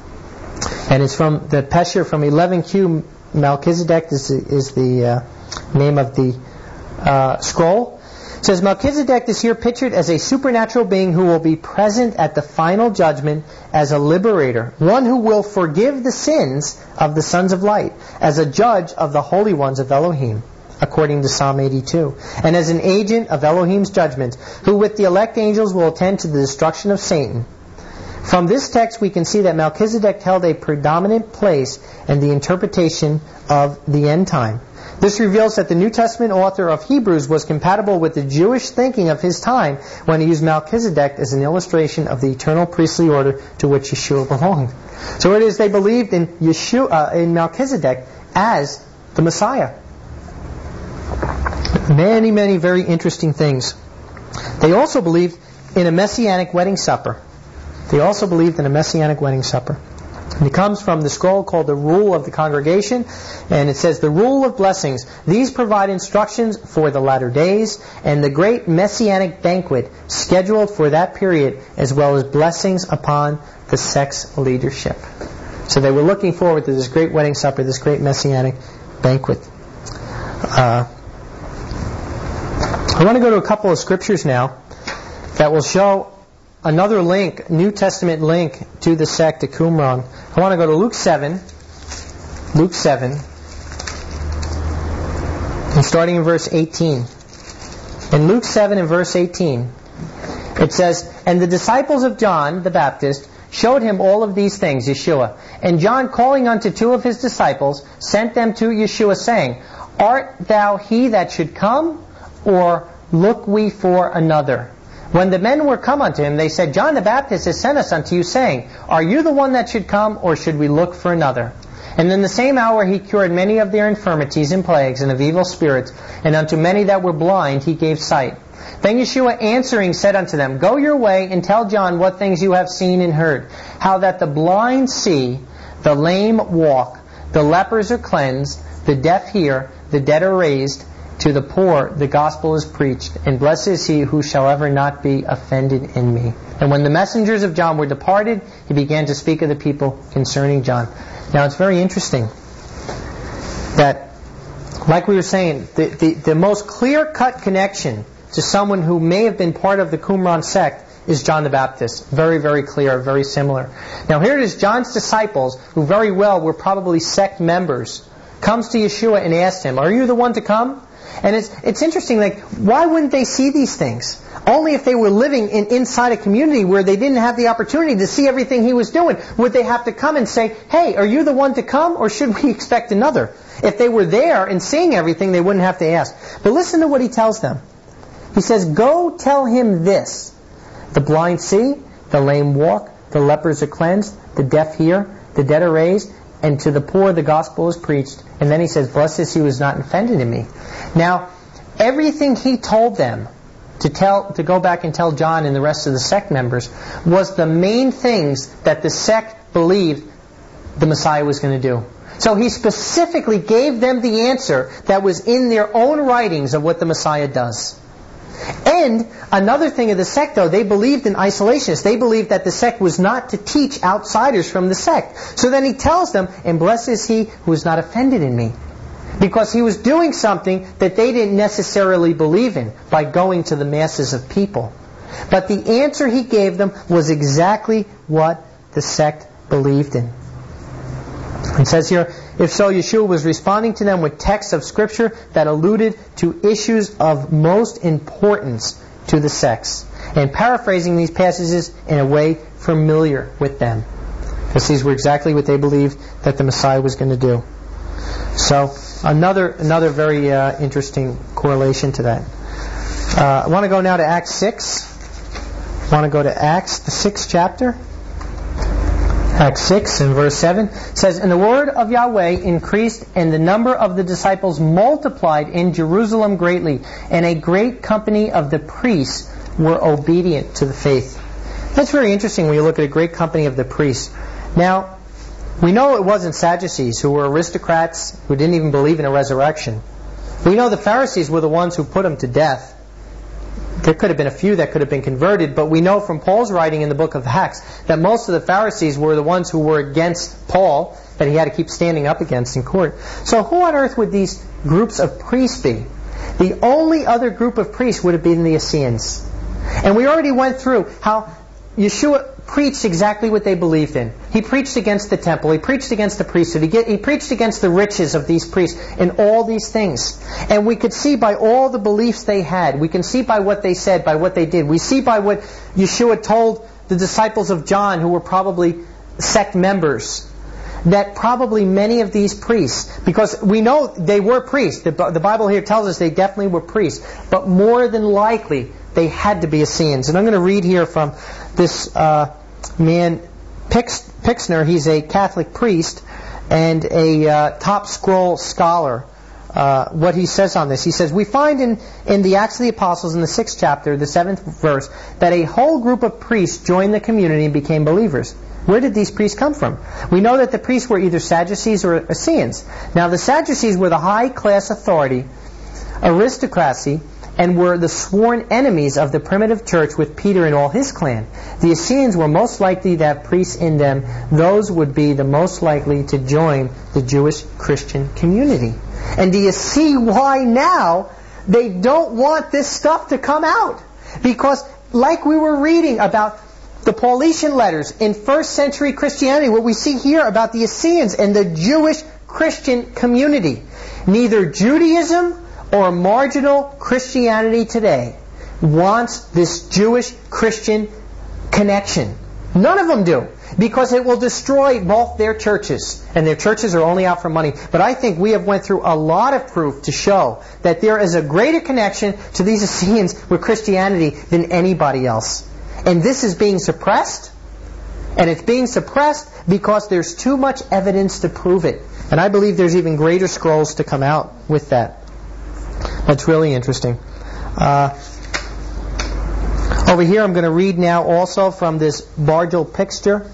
And it's from the Pesher from 11Q. Melchizedek is the name of the scroll. It says Melchizedek is here pictured as a supernatural being who will be present at the final judgment as a liberator, one who will forgive the sins of the sons of light, as a judge of the holy ones of Elohim, according to Psalm 82, and as an agent of Elohim's judgment, who with the elect angels will attend to the destruction of Satan. From this text we can see that Melchizedek held a predominant place in the interpretation of the end time. This reveals that the New Testament author of Hebrews was compatible with the Jewish thinking of his time when he used Melchizedek as an illustration of the eternal priestly order to which Yeshua belonged. So it is they believed in in Melchizedek as the Messiah. Many, many very interesting things. They also believed in a messianic wedding supper. And it comes from the scroll called the Rule of the Congregation, and it says the Rule of Blessings. These provide instructions for the latter days and the great messianic banquet scheduled for that period, as well as blessings upon the sect's leadership. So they were looking forward to this great wedding supper, this great messianic banquet. I want to go to a couple of scriptures now that will show another link, New Testament link to the sect of Qumran. I want to go to Luke 7, and starting in verse 18. In Luke 7 and verse 18, it says, "And the disciples of John the Baptist showed him all of these things," Yeshua. "And John, calling unto 2 of his disciples, sent them to Yeshua, saying, Art thou he that should come, or look we for another?" When the men were come unto him, they said, John the Baptist has sent us unto you, saying, Are you the one that should come, or should we look for another? And in the same hour he cured many of their infirmities and plagues and of evil spirits, and unto many that were blind he gave sight. Then Yeshua answering said unto them, Go your way, and tell John what things you have seen and heard, how that the blind see, the lame walk, the lepers are cleansed, the deaf hear, the dead are raised, to the poor the gospel is preached, and blessed is he who shall ever not be offended in me. And when the messengers of John were departed, he began to speak of the people concerning John. Now it's very interesting that, like we were saying, the most clear-cut connection to someone who may have been part of the Qumran sect is John the Baptist. Very, very clear, very similar. Now here it is, John's disciples, who very well were probably sect members, comes to Yeshua and asks him, Are you the one to come? And it's interesting, like, why wouldn't they see these things? Only if they were living inside a community where they didn't have the opportunity to see everything he was doing would they have to come and say, Hey, are you the one to come, or should we expect another? If they were there and seeing everything, they wouldn't have to ask. But listen to what he tells them. He says, Go tell him this. The blind see, the lame walk, the lepers are cleansed, the deaf hear, the dead are raised, and to the poor the gospel is preached. And then he says, Blessed is he who is not offended in me. Now, everything he told them to go back and tell John and the rest of the sect members was the main things that the sect believed the Messiah was going to do. So he specifically gave them the answer that was in their own writings of what the Messiah does. And another thing of the sect, though, they believed in isolationists. They believed that the sect was not to teach outsiders from the sect. So then he tells them, And blessed is he who is not offended in me. Because he was doing something that they didn't necessarily believe in by going to the masses of people. But the answer he gave them was exactly what the sect believed in. It says here, If so, Yeshua was responding to them with texts of Scripture that alluded to issues of most importance to the sects, and paraphrasing these passages in a way familiar with them. Because these were exactly what they believed that the Messiah was going to do. So, another very interesting correlation to that. I want to go now to Acts 6. I want to go to Acts, the 6th chapter. Acts 6 and verse 7 says, And the word of Yahweh increased, and the number of the disciples multiplied in Jerusalem greatly, and a great company of the priests were obedient to the faith. That's very interesting when you look at a great company of the priests. Now, we know it wasn't Sadducees, who were aristocrats who didn't even believe in a resurrection. We know the Pharisees were the ones who put him to death. There could have been a few that could have been converted, but we know from Paul's writing in the book of Acts that most of the Pharisees were the ones who were against Paul, that he had to keep standing up against in court. So who on earth would these groups of priests be? The only other group of priests would have been the Essenes. And we already went through how Yeshua preached exactly what they believed in. He preached against the temple. He preached against the priesthood. He preached against the riches of these priests and all these things. And we could see by all the beliefs they had. We can see by what they said, by what they did. We see by what Yeshua told the disciples of John, who were probably sect members, that probably many of these priests, because we know they were priests. The Bible here tells us they definitely were priests. But more than likely, they had to be Essenes. And I'm going to read here from this man, Pixner. He's a Catholic priest and a top scroll scholar. What he says on this. He says, We find in the Acts of the Apostles in the 6th chapter, the 7th verse, that a whole group of priests joined the community and became believers. Where did these priests come from? We know that the priests were either Sadducees or Essenes. Now the Sadducees were the high-class authority, aristocracy, and were the sworn enemies of the primitive church with Peter and all his clan. The Essenes were most likely to have priests in them. Those would be the most likely to join the Jewish Christian community. And do you see why now they don't want this stuff to come out? Because like we were reading about the Paulician letters in first century Christianity, what we see here about the Essenes and the Jewish Christian community, neither Judaism or marginal Christianity today wants this Jewish Christian connection. None of them do, because it will destroy both their churches, and their churches are only out for money. But I think we have went through a lot of proof to show that there is a greater connection to these Essenes with Christianity than anybody else. And this is being suppressed, and it's being suppressed because there's too much evidence to prove it. And I believe there's even greater scrolls to come out with that. That's really interesting. Over here I'm going to read now also from this Bargel Pixter,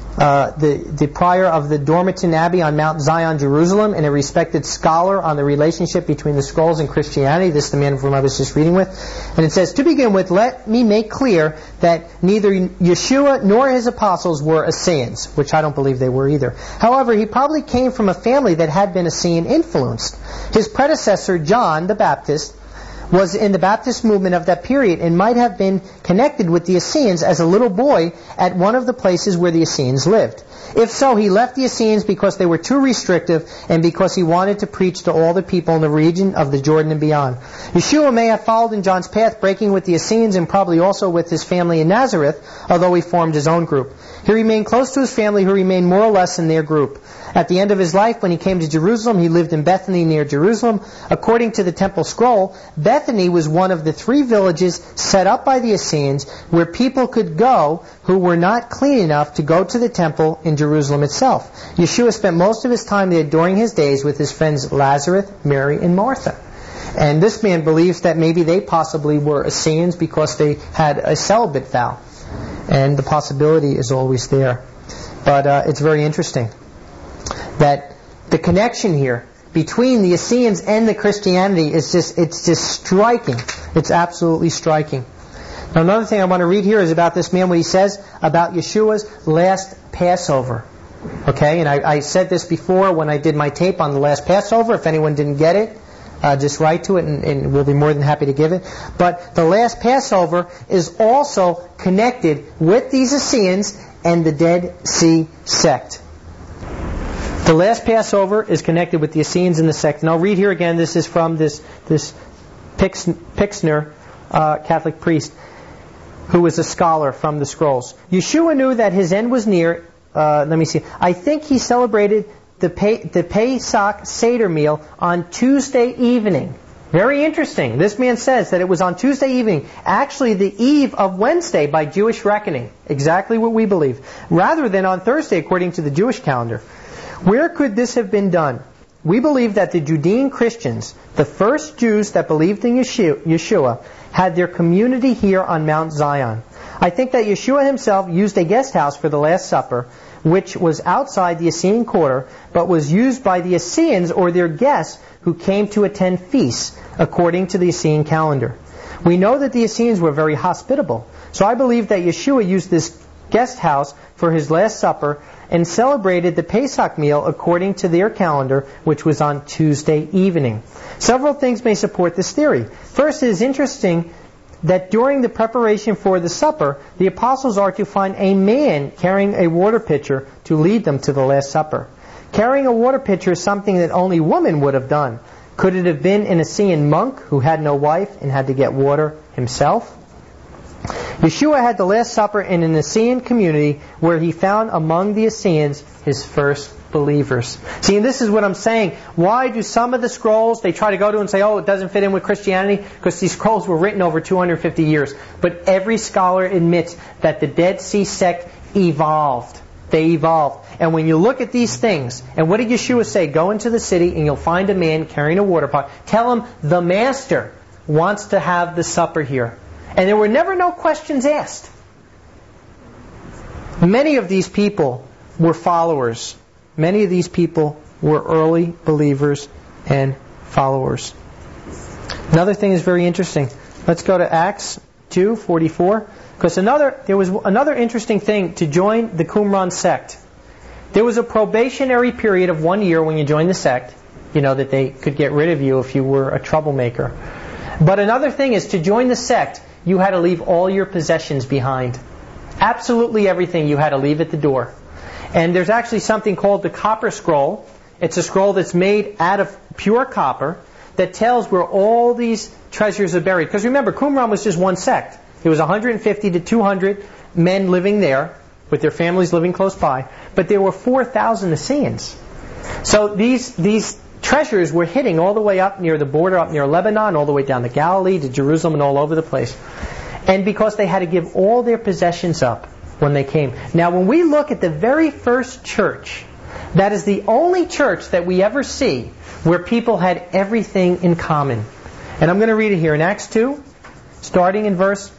the prior of the Dormiton Abbey on Mount Zion, Jerusalem, and a respected scholar on the relationship between the scrolls and Christianity. This is the man from I was just reading with. And it says, "To begin with, let me make clear that neither Yeshua nor his apostles were Essenes," which I don't believe they were either. However, he probably came from a family that had been Essene influenced. His predecessor, John the Baptist, was in the Baptist movement of that period and might have been connected with the Essenes as a little boy at one of the places where the Essenes lived. If so, he left the Essenes because they were too restrictive and because he wanted to preach to all the people in the region of the Jordan and beyond. Yeshua may have followed in John's path, breaking with the Essenes and probably also with his family in Nazareth, although he formed his own group. He remained close to his family, who remained more or less in their group. At the end of his life, when he came to Jerusalem, he lived in Bethany near Jerusalem. According to the temple scroll, Bethany was one of the 3 villages set up by the Essenes where people could go who were not clean enough to go to the temple in Jerusalem itself. Yeshua spent most of his time there during his days with his friends Lazarus, Mary, and Martha. And this man believes that maybe they possibly were Essenes because they had a celibate vow. And the possibility is always there. But it's very interesting that the connection here between the Essenes and the Christianity is just striking. It's absolutely striking. Now, another thing I want to read here is about this man, what he says about Yeshua's last Passover. Okay, and I said this before when I did my tape on the last Passover. If anyone didn't get it, just write to it and we'll be more than happy to give it. But the last Passover is also connected with these Essenes and the Dead Sea sect. The last Passover is connected with the Essenes and the sect. And I'll read here again. This is from this Pixner, Catholic priest, who was a scholar from the scrolls. Yeshua knew that his end was near. I think he celebrated the Pesach Seder meal on Tuesday evening. Very interesting. This man says that it was on Tuesday evening, actually the eve of Wednesday by Jewish reckoning. Exactly what we believe. Rather than on Thursday according to the Jewish calendar. Where could this have been done? We believe that the Judean Christians, the first Jews that believed in Yeshua, had their community here on Mount Zion. I think that Yeshua himself used a guest house for the Last Supper, which was outside the Essene quarter, but was used by the Essenes or their guests who came to attend feasts, according to the Essene calendar. We know that the Essenes were very hospitable, so I believe that Yeshua used this guest house for his Last Supper and celebrated the Pesach meal according to their calendar, which was on Tuesday evening. Several things may support this theory. First, it is interesting that during the preparation for the supper, the apostles are to find a man carrying a water pitcher to lead them to the Last Supper. Carrying a water pitcher is something that only women would have done. Could it have been an Essene monk who had no wife and had to get water himself? Yeshua had the Last Supper in an Essene community where he found among the Essenes his first believers. See, and this is what I'm saying. Why do some of the scrolls, they try to go to and say, oh, it doesn't fit in with Christianity? Because these scrolls were written over 250 years. But every scholar admits that the Dead Sea sect evolved. They evolved. And when you look at these things, and what did Yeshua say? Go into the city and you'll find a man carrying a water pot. Tell him the master wants to have the supper here. And there were never no questions asked. Many of these people were followers. Many of these people were early believers and followers. Another thing is very interesting. Let's go to Acts 2:44. Because there was another interesting thing to join the Qumran sect. There was a probationary period of 1 year when you joined the sect. You know, that they could get rid of you if you were a troublemaker. But another thing is, to join the sect, you had to leave all your possessions behind. Absolutely everything you had to leave at the door. And there's actually something called the copper scroll. It's a scroll that's made out of pure copper that tells where all these treasures are buried. Because remember, Qumran was just one sect. It was 150 to 200 men living there. with their families living close by, but there were 4,000 Essenes. So these treasures were hitting all the way up near the border, up near Lebanon, all the way down to Galilee, to Jerusalem, and all over the place. And because they had to give all their possessions up when they came. Now, when we look at the very first church, that is the only church that we ever see where people had everything in common. And I'm going to read it here in Acts 2, starting in verse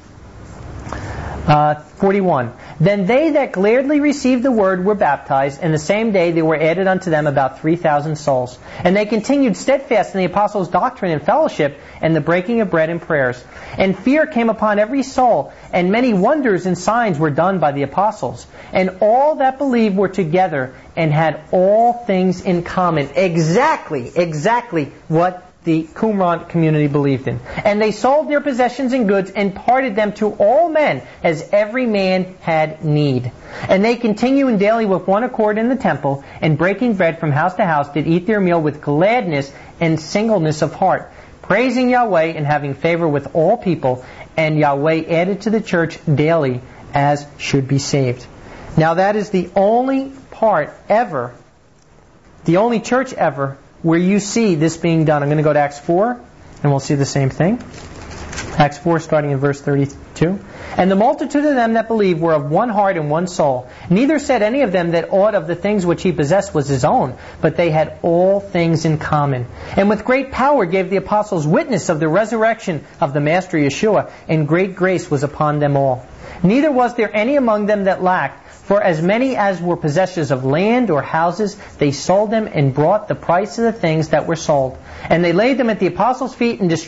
41. Then they that gladly received the word were baptized, and the same day there were added unto them about 3,000 souls. And they continued steadfast in the apostles' doctrine and fellowship, and the breaking of bread and prayers. And fear came upon every soul, and many wonders and signs were done by the apostles. And all that believed were together, and had all things in common. Exactly what the Qumran community believed in. And they sold their possessions and goods and parted them to all men as every man had need. And they continuing daily with one accord in the temple, and breaking bread from house to house, did eat their meal with gladness and singleness of heart, praising Yahweh and having favor with all people. And Yahweh added to the church daily as should be saved. Now that is the only part ever, the only church ever, where you see this being done. I'm going to go to Acts 4, and we'll see the same thing. Acts 4, starting in verse 32. And the multitude of them that believed were of one heart and one soul. Neither said any of them that aught of the things which he possessed was his own, but they had all things in common. And with great power gave the apostles witness of the resurrection of the Master Yeshua, and great grace was upon them all. Neither was there any among them that lacked. For as many as were possessors of land or houses, they sold them and brought the price of the things that were sold. And they laid them at the apostles' feet, and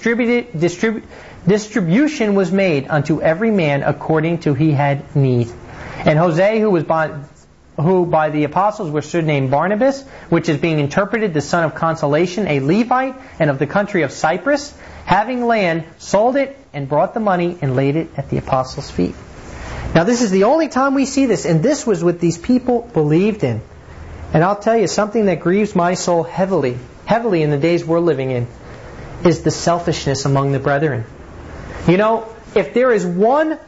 distribution was made unto every man according to he had need. And Jose, who by the apostles was surnamed Barnabas, which is being interpreted the son of consolation, a Levite, and of the country of Cyprus, having land, sold it, and brought the money, and laid it at the apostles' feet. Now this is the only time we see this, and this was what these people believed in. And I'll tell you, something that grieves my soul heavily in the days we're living in, is the selfishness among the brethren. You know, if there is one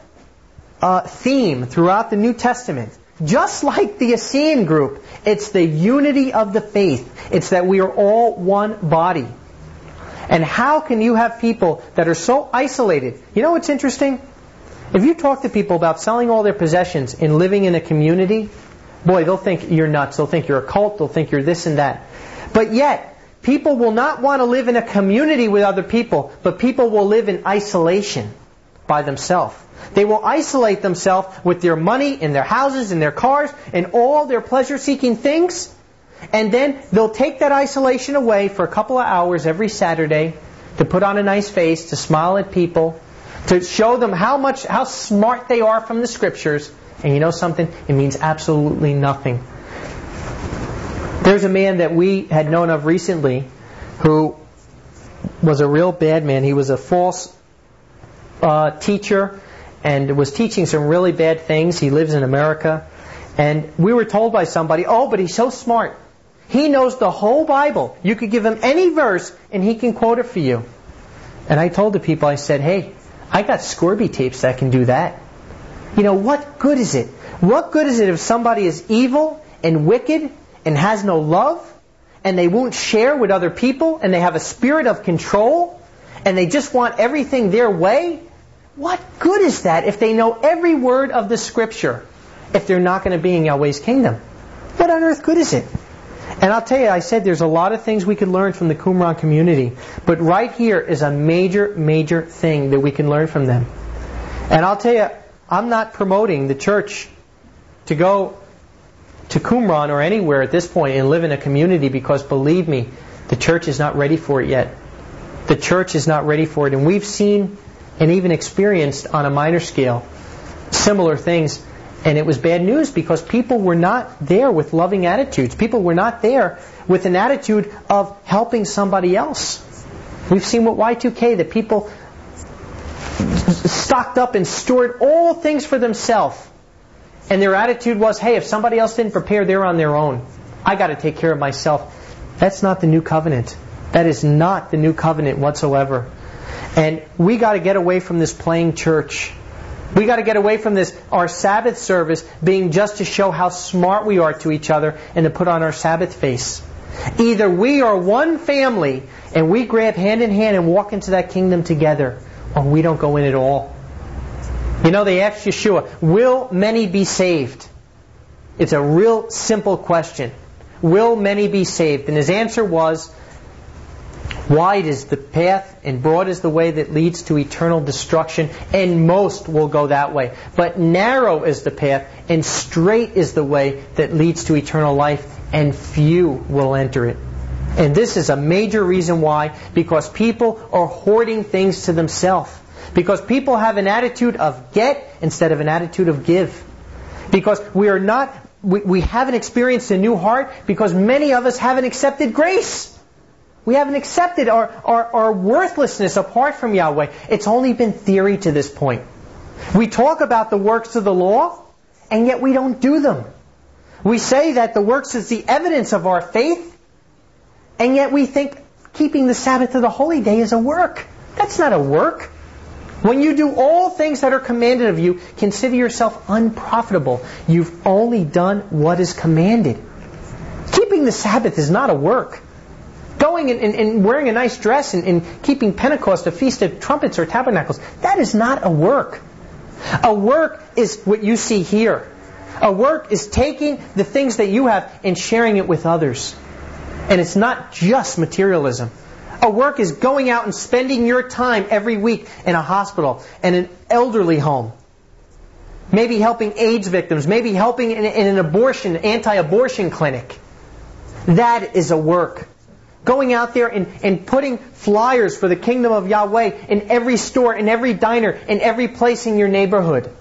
theme throughout the New Testament, just like the Essene group, it's the unity of the faith. It's that we are all one body. And how can you have people that are so isolated? You know what's interesting? If you talk to people about selling all their possessions and living in a community, boy, they'll think you're nuts. They'll think you're a cult. They'll think you're this and that. But yet, people will not want to live in a community with other people, but people will live in isolation by themselves. They will isolate themselves with their money and their houses and their cars and all their pleasure-seeking things, and then they'll take that isolation away for a couple of hours every Saturday to put on a nice face, to smile at people, to show them how smart they are from the Scriptures. And you know something? It means absolutely nothing. There's a man that we had known of recently who was a real bad man. He was a false teacher and was teaching some really bad things. He lives in America. And we were told by somebody, oh, but he's so smart. He knows the whole Bible. You could give him any verse and he can quote it for you. And I told the people, I said, hey, I got Scorby tapes that can do that. You know, what good is it? What good is it if somebody is evil and wicked and has no love, and they won't share with other people, and they have a spirit of control, and they just want everything their way? What good is that if they know every word of the Scripture, if they're not going to be in Yahweh's kingdom? What on earth good is it? And I'll tell you, I said there's a lot of things we could learn from the Qumran community. But right here is a major, major thing that we can learn from them. And I'll tell you, I'm not promoting the church to go to Qumran or anywhere at this point and live in a community, because believe me, the church is not ready for it yet. The church is not ready for it. And we've seen and even experienced on a minor scale similar things. And it was bad news because people were not there with loving attitudes. People were not there with an attitude of helping somebody else. We've seen with Y2K that people stocked up and stored all things for themselves. And their attitude was, hey, if somebody else didn't prepare, they're on their own. I got to take care of myself. That's not the new covenant. That is not the new covenant whatsoever. And we got to get away from this playing church. We got to get away from this, our Sabbath service being just to show how smart we are to each other and to put on our Sabbath face. Either we are one family and we grab hand in hand and walk into that kingdom together, or we don't go in at all. You know, they asked Yeshua, will many be saved? It's a real simple question. Will many be saved? And his answer was, wide is the path and broad is the way that leads to eternal destruction, and most will go that way. But narrow is the path and straight is the way that leads to eternal life, and few will enter it. And this is a major reason why, because people are hoarding things to themselves. Because people have an attitude of get instead of an attitude of give. Because we haven't experienced a new heart, because many of us haven't accepted grace. We haven't accepted our worthlessness apart from Yahweh. It's only been theory to this point. We talk about the works of the law, and yet we don't do them. We say that the works is the evidence of our faith, and yet we think keeping the Sabbath of the holy day is a work. That's not a work. When you do all things that are commanded of you, consider yourself unprofitable. You've only done what is commanded. Keeping the Sabbath is not a work. Going and wearing a nice dress and keeping Pentecost, a feast of trumpets or tabernacles, that is not a work. A work is what you see here. A work is taking the things that you have and sharing it with others. And it's not just materialism. A work is going out and spending your time every week in a hospital and an elderly home. Maybe helping AIDS victims. Maybe helping in an anti-abortion clinic. That is a work. Going out there and putting flyers for the kingdom of Yahweh in every store, in every diner, in every place in your neighborhood.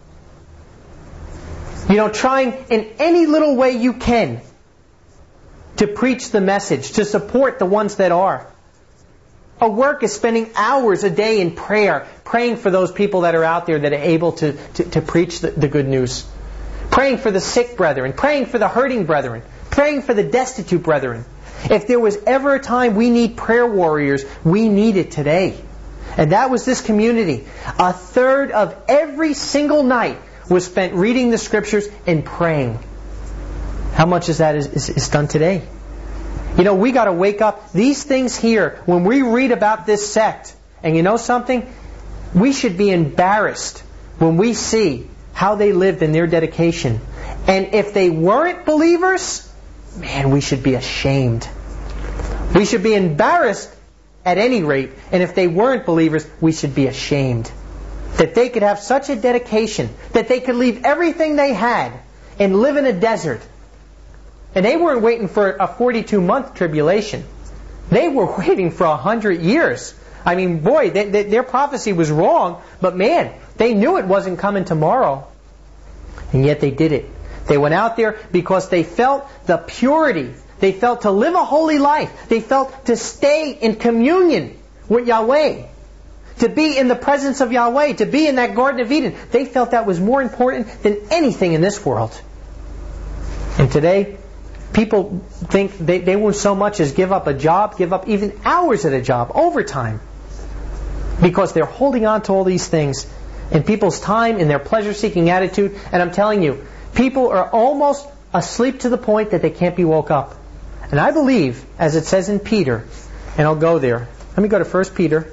You know, trying in any little way you can to preach the message, to support the ones that are. A work is spending hours a day in prayer, praying for those people that are out there that are able to preach the good news. Praying for the sick brethren, praying for the hurting brethren, praying for the destitute brethren. If there was ever a time we need prayer warriors, we need it today. And that was this community. A third of every single night was spent reading the Scriptures and praying. How much is that is done today? You know, we got to wake up. These things here, when we read about this sect, and you know something? We should be embarrassed when we see how they lived in their dedication. And if they weren't believers, man, we should be ashamed. We should be embarrassed at any rate. And if they weren't believers, we should be ashamed. That they could have such a dedication, that they could leave everything they had and live in a desert. And they weren't waiting for a 42-month tribulation. They were waiting for 100 years. I mean, boy, their prophecy was wrong, but man, they knew it wasn't coming tomorrow. And yet they did it. They went out there because they felt the purity. They felt to live a holy life. They felt to stay in communion with Yahweh. To be in the presence of Yahweh. To be in that Garden of Eden. They felt that was more important than anything in this world. And today, people think they won't so much as give up a job, give up even hours at a job, overtime. Because they're holding on to all these things in people's time, in their pleasure-seeking attitude. And I'm telling you, people are almost asleep to the point that they can't be woke up. And I believe, as it says in Peter, and I'll go there. Let me go to 1 Peter.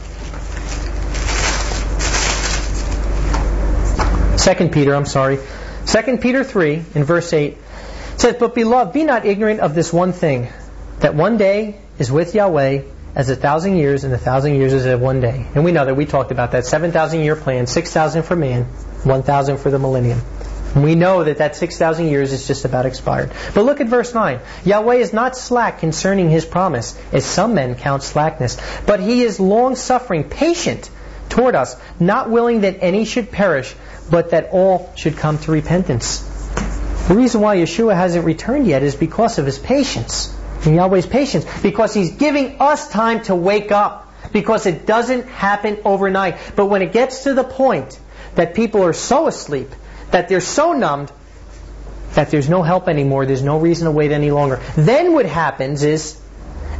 2 Peter 3, in verse 8. It says, "But beloved, be not ignorant of this one thing, that one day is with Yahweh as 1,000 years, and 1,000 years is as one day." And we know that we talked about that 7,000-year plan, 6,000 for man, 1,000 for the millennium. And we know that 6,000 years is just about expired. But look at verse 9. "Yahweh is not slack concerning His promise, as some men count slackness, but He is long-suffering, patient toward us, not willing that any should perish, but that all should come to repentance." The reason why Yeshua hasn't returned yet is because of His patience. And Yahweh's patience. Because He's giving us time to wake up. Because it doesn't happen overnight. But when it gets to the point that people are so asleep, that they're so numbed, that there's no help anymore, there's no reason to wait any longer, then what happens is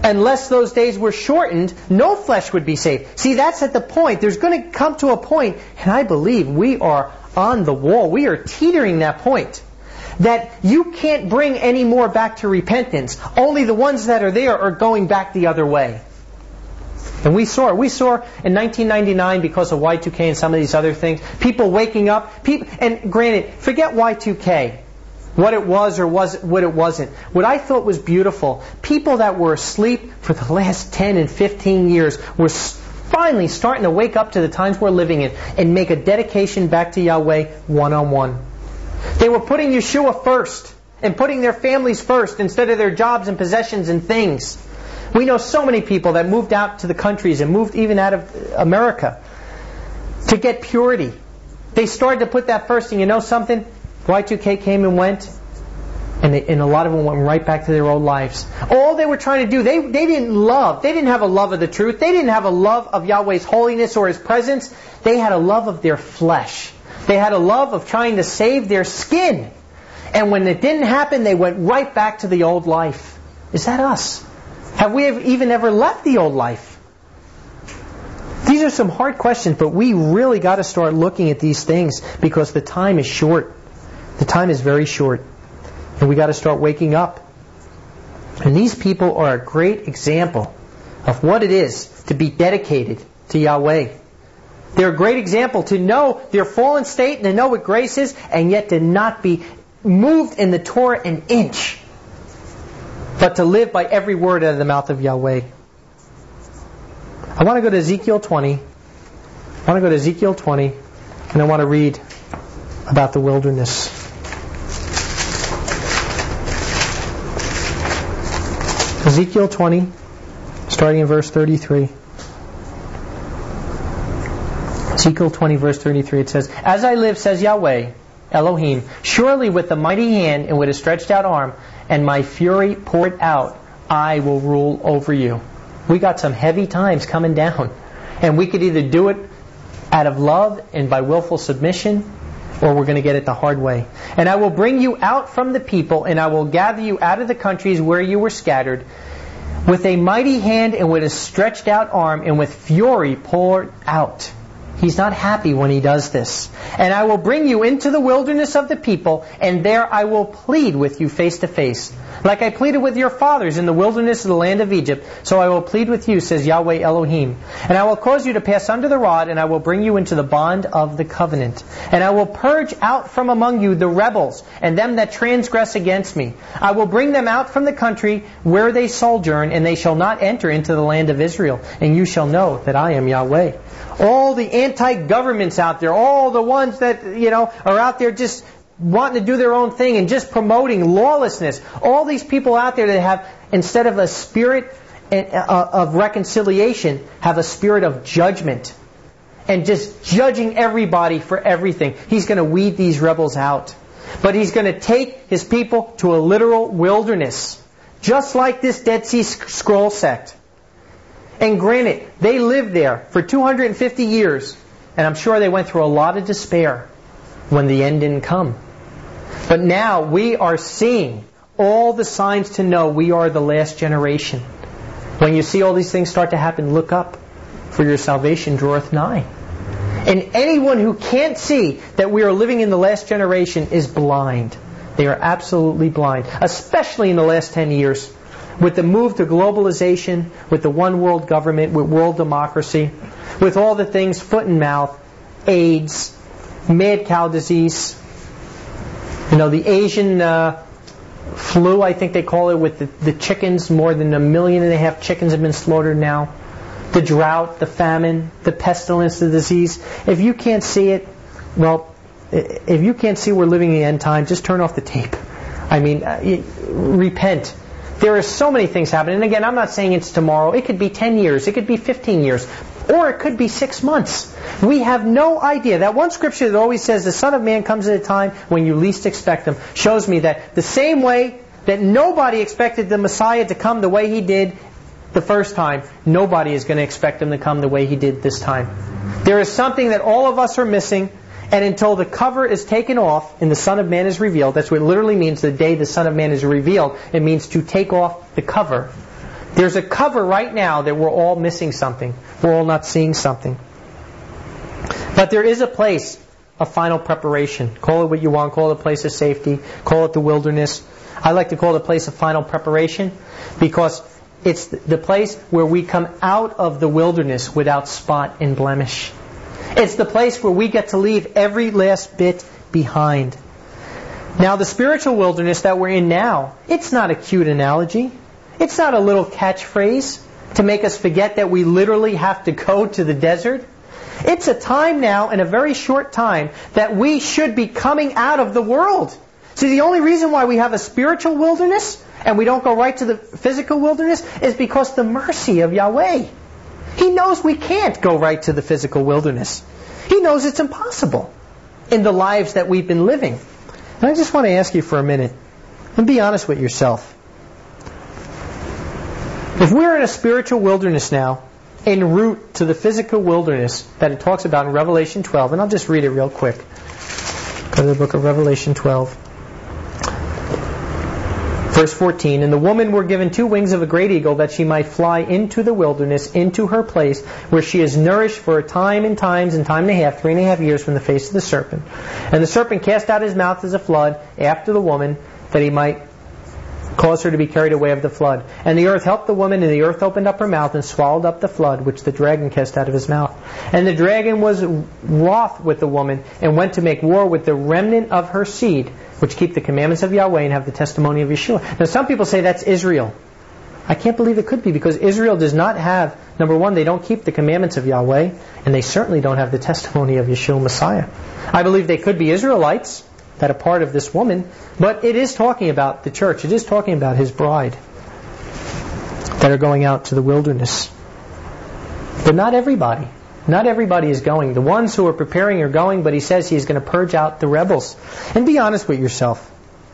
unless those days were shortened, no flesh would be saved. See, that's at the point. There's going to come to a point, and I believe we are on the wall. We are teetering that point, that you can't bring any more back to repentance. Only the ones that are there are going back the other way. And we saw it. We saw in 1999, because of Y2K and some of these other things, people waking up. And granted, forget Y2K, what it was or what it wasn't. What I thought was beautiful, people that were asleep for the last 10 and 15 years were finally starting to wake up to the times we're living in and make a dedication back to Yahweh one-on-one. They were putting Yeshua first and putting their families first instead of their jobs and possessions and things. We know so many people that moved out to the countries and moved even out of America to get purity. They started to put that first, and you know something? Y2K came and went, and a lot of them went right back to their old lives. All they were trying to do, they didn't have a love of the truth. They didn't have a love of Yahweh's holiness or His presence. They had a love of their flesh. They had a love of trying to save their skin. And when it didn't happen, they went right back to the old life. Is that us? Have we even ever left the old life? These are some hard questions, but we really got to start looking at these things because the time is short. The time is very short. And we got to start waking up. And these people are a great example of what it is to be dedicated to Yahweh. They're a great example to know their fallen state and to know what grace is, and yet to not be moved in the Torah an inch, but to live by every word out of the mouth of Yahweh. I want to go to Ezekiel 20. And I want to read about the wilderness. Ezekiel 20, starting in verse 33. Ezekiel 20, verse 33, it says, "As I live, says Yahweh, Elohim, surely with a mighty hand and with a stretched out arm, and my fury poured out, I will rule over you." We got some heavy times coming down. And we could either do it out of love and by willful submission, or we're going to get it the hard way. "And I will bring you out from the people, and I will gather you out of the countries where you were scattered, with a mighty hand and with a stretched out arm, and with fury poured out." He's not happy when He does this. "And I will bring you into the wilderness of the people, and there I will plead with you face to face. Like I pleaded with your fathers in the wilderness of the land of Egypt, so I will plead with you, says Yahweh Elohim. And I will cause you to pass under the rod, and I will bring you into the bond of the covenant. And I will purge out from among you the rebels, and them that transgress against me. I will bring them out from the country where they sojourn, and they shall not enter into the land of Israel. And you shall know that I am Yahweh." All the anti-governments out there, all the ones that, are out there just wanting to do their own thing and just promoting lawlessness. All these people out there that have, instead of a spirit of reconciliation, have a spirit of judgment. And just judging everybody for everything. He's going to weed these rebels out. But He's going to take His people to a literal wilderness. Just like this Dead Sea Scroll sect. And granted, they lived there for 250 years. And I'm sure they went through a lot of despair when the end didn't come. But now we are seeing all the signs to know we are the last generation. When you see all these things start to happen, look up, for your salvation draweth nigh. And anyone who can't see that we are living in the last generation is blind. They are absolutely blind, especially in the last 10 years. With the move to globalization, with the one world government, with world democracy, with all the things, foot and mouth, AIDS, mad cow disease, the Asian flu, I think they call it, with the chickens. More than 1.5 million chickens have been slaughtered now. The drought, the famine, the pestilence, the disease. If you can't see it, if you can't see we're living in the end time, just turn off the tape. Repent. There are so many things happening. And again, I'm not saying it's tomorrow. It could be 10 years. It could be 15 years. Or it could be 6 months. We have no idea. That one scripture that always says the Son of Man comes at a time when you least expect Him shows me that the same way that nobody expected the Messiah to come the way He did the first time, nobody is going to expect Him to come the way He did this time. There is something that all of us are missing. And until the cover is taken off and the Son of Man is revealed, that's what it literally means, the day the Son of Man is revealed. It means to take off the cover. There's a cover right now that we're all missing something. We're all not seeing something. But there is a place of final preparation. Call it what you want. Call it a place of safety. Call it the wilderness. I like to call it a place of final preparation because it's the place where we come out of the wilderness without spot and blemish. It's the place where we get to leave every last bit behind. Now, the spiritual wilderness that we're in now, it's not a cute analogy. It's not a little catchphrase to make us forget that we literally have to go to the desert. It's a time now, in a very short time, that we should be coming out of the world. See, the only reason why we have a spiritual wilderness and we don't go right to the physical wilderness is because the mercy of Yahweh. He knows we can't go right to the physical wilderness. He knows it's impossible in the lives that we've been living. And I just want to ask you for a minute, and be honest with yourself. If we're in a spiritual wilderness now, en route to the physical wilderness that it talks about in Revelation 12, and I'll just read it real quick. Go to the book of Revelation 12. Verse 14, and the woman were given 2 wings of a great eagle that she might fly into the wilderness, into her place, where she is nourished for a time and times and time and a half, 3.5 years from the face of the serpent. And the serpent cast out his mouth as a flood after the woman, that he might cause her to be carried away of the flood. And the earth helped the woman, and the earth opened up her mouth and swallowed up the flood, which the dragon cast out of his mouth. And the dragon was wroth with the woman, and went to make war with the remnant of her seed, which keep the commandments of Yahweh and have the testimony of Yeshua. Now some people say that's Israel. I can't believe it could be, because Israel does not have, number one, they don't keep the commandments of Yahweh, and they certainly don't have the testimony of Yeshua Messiah. I believe they could be Israelites that are part of this woman, but it is talking about the church. It is talking about His bride that are going out to the wilderness. But not everybody. Not everybody is going. The ones who are preparing are going, but He says He's going to purge out the rebels. And be honest with yourself.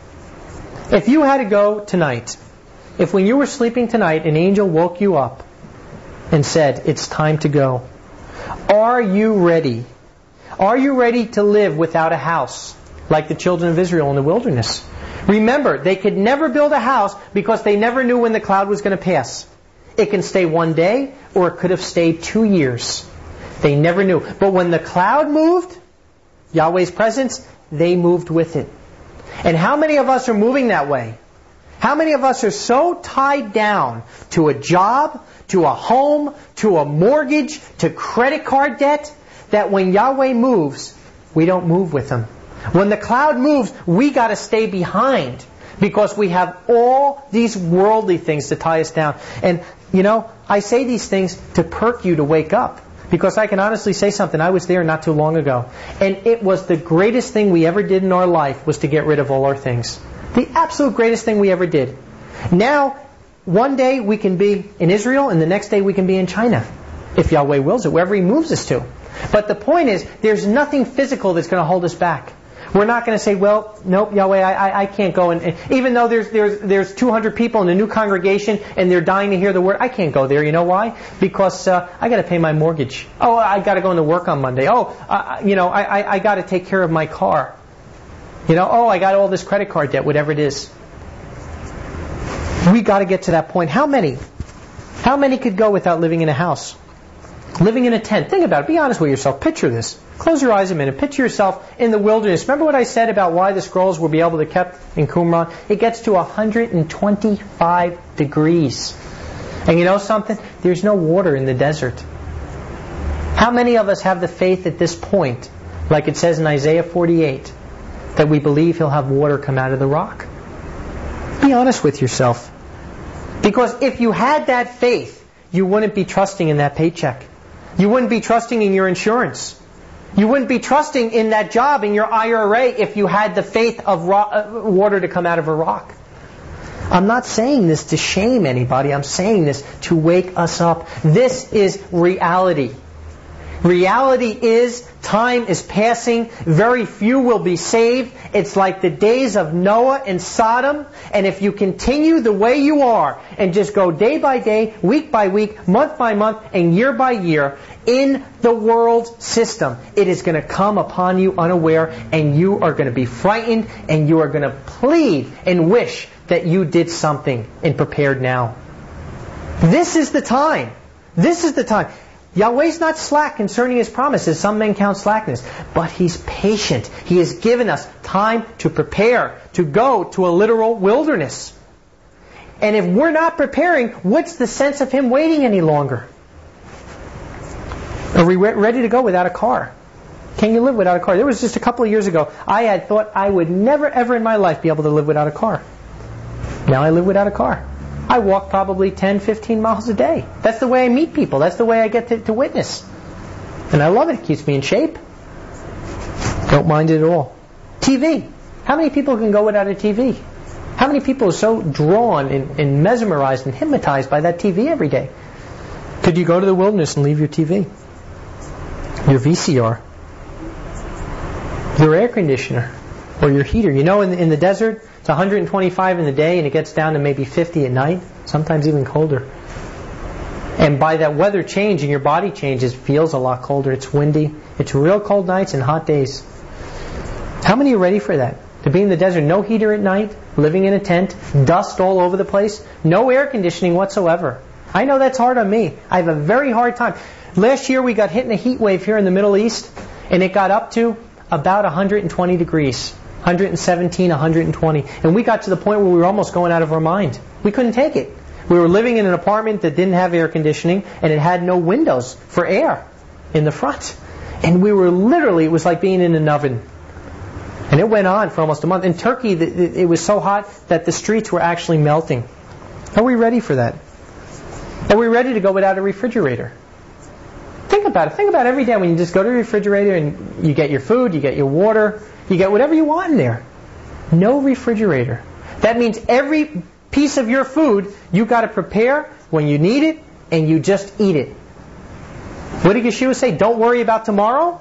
If you had to go tonight, if when you were sleeping tonight an angel woke you up and said, it's time to go, are you ready? Are you ready to live without a house like the children of Israel in the wilderness? Remember, they could never build a house because they never knew when the cloud was going to pass. It can stay one day or it could have stayed 2 years. They never knew. But when the cloud moved, Yahweh's presence, they moved with it. And how many of us are moving that way? How many of us are so tied down to a job, to a home, to a mortgage, to credit card debt, that when Yahweh moves, we don't move with Him? When the cloud moves, we got to stay behind because we have all these worldly things to tie us down. And, I say these things to perk you to wake up. Because I can honestly say something. I was there not too long ago. And it was the greatest thing we ever did in our life was to get rid of all our things. The absolute greatest thing we ever did. Now, one day we can be in Israel and the next day we can be in China. If Yahweh wills it, wherever He moves us to. But the point is, there's nothing physical that's going to hold us back. We're not going to say, well, nope, Yahweh, I can't go. And even though there's 200 people in a new congregation and they're dying to hear the word, I can't go there. You know why? Because I got to pay my mortgage. Oh, I got to go into work on Monday. Oh, I got to take care of my car. Oh, I got all this credit card debt, whatever it is. We got to get to that point. How many could go without living in a house? Living in a tent. Think about it. Be honest with yourself. Picture this. Close your eyes a minute. Picture yourself in the wilderness. Remember what I said about why the scrolls will be able to be kept in Qumran? It gets to 125 degrees. And you know something? There's no water in the desert. How many of us have the faith at this point, like it says in Isaiah 48, that we believe He'll have water come out of the rock? Be honest with yourself. Because if you had that faith, you wouldn't be trusting in that paycheck. You wouldn't be trusting in your insurance. You wouldn't be trusting in that job, in your IRA, if you had the faith of water to come out of a rock. I'm not saying this to shame anybody. I'm saying this to wake us up. This is reality. Reality is time is passing. Very few will be saved. It's like the days of Noah and Sodom. And if you continue the way you are and just go day by day, week by week, month by month, and year by year in the world system, it is going to come upon you unaware, and you are going to be frightened, and you are going to plead and wish that you did something and prepared now. This is the time. This is the time. Yahweh's not slack concerning His promises. Some men count slackness. But He's patient. He has given us time to prepare, to go to a literal wilderness. And if we're not preparing, what's the sense of Him waiting any longer? Are we ready to go without a car? Can you live without a car? There was just a couple of years ago, I had thought I would never ever in my life be able to live without a car. Now I live without a car. I walk probably 10, 15 miles a day. That's the way I meet people. That's the way I get to witness. And I love it. It keeps me in shape. Don't mind it at all. TV. How many people can go without a TV? How many people are so drawn and mesmerized and hypnotized by that TV every day? Could you go to the wilderness and leave your TV? Your VCR? Your air conditioner? Or your heater? You know, in the desert, it's 125 in the day and it gets down to maybe 50 at night, sometimes even colder. And by that weather change and your body changes, it feels a lot colder. It's windy. It's real cold nights and hot days. How many are ready for that? To be in the desert, no heater at night, living in a tent, dust all over the place, no air conditioning whatsoever. I know that's hard on me. I have a very hard time. Last year we got hit in a heat wave here in the Middle East, and it got up to about 120 degrees. 117, 120. And we got to the point where we were almost going out of our mind. We couldn't take it. We were living in an apartment that didn't have air conditioning, and it had no windows for air in the front. And we were literally, it was like being in an oven. And it went on for almost a month. In Turkey, it was so hot that the streets were actually melting. Are we ready for that? Are we ready to go without a refrigerator? Think about it. Think about every day when you just go to the refrigerator and you get your food, you get your water, you get whatever you want in there. No refrigerator. That means every piece of your food you got to prepare when you need it, and you just eat it. What did Yeshua say? Don't worry about tomorrow.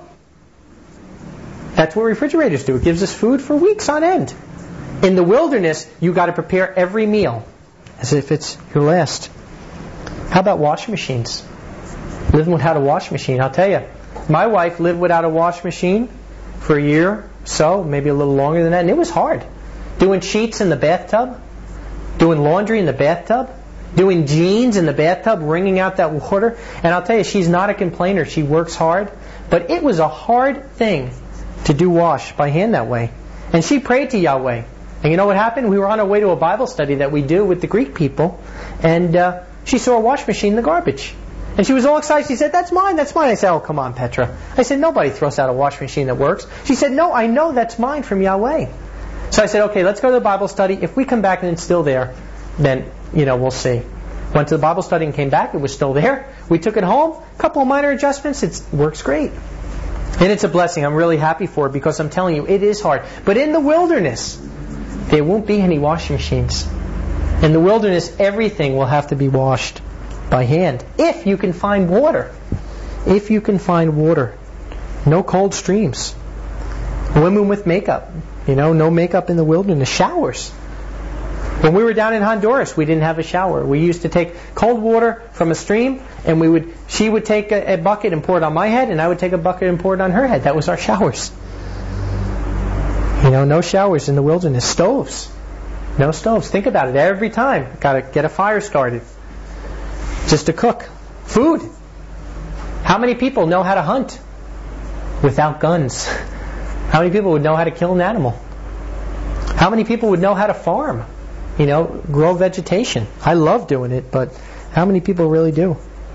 That's what refrigerators do. It gives us food for weeks on end. In the wilderness, you got to prepare every meal as if it's your last. How about washing machines? Living without a washing machine. I'll tell you, my wife lived without a washing machine for a year, so maybe a little longer than that, and it was hard. Doing sheets in the bathtub, doing laundry in the bathtub, doing jeans in the bathtub, wringing out that water. And I'll tell you, she's not a complainer. She works hard, but it was a hard thing to do wash by hand that way. And she prayed to Yahweh. And you know what happened? We were on our way to a Bible study that we do with the Greek people, and she saw a wash machine in the garbage. And she was all excited. She said, that's mine, that's mine. I said, oh, come on, Petra. I said, nobody throws out a wash machine that works. She said, no, I know that's mine from Yahweh. So I said, okay, let's go to the Bible study. If we come back and it's still there, then, we'll see. Went to the Bible study and came back. It was still there. We took it home. A couple of minor adjustments. It works great. And it's a blessing. I'm really happy for it because I'm telling you, it is hard. But in the wilderness, there won't be any washing machines. In the wilderness, everything will have to be washed by hand. If you can find water. If you can find water. No cold streams. Women with makeup. No makeup in the wilderness. Showers. When we were down in Honduras, we didn't have a shower. We used to take cold water from a stream, and she would take a bucket and pour it on my head, and I would take a bucket and pour it on her head. That was our showers. No showers in the wilderness. Stoves. No stoves. Think about it. Every time, got to get a fire started. Just to cook. Food. How many people know how to hunt without guns? How many people would know how to kill an animal? How many people would know how to farm? Grow vegetation. I love doing it, but how many people really do?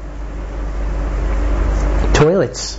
Toilets.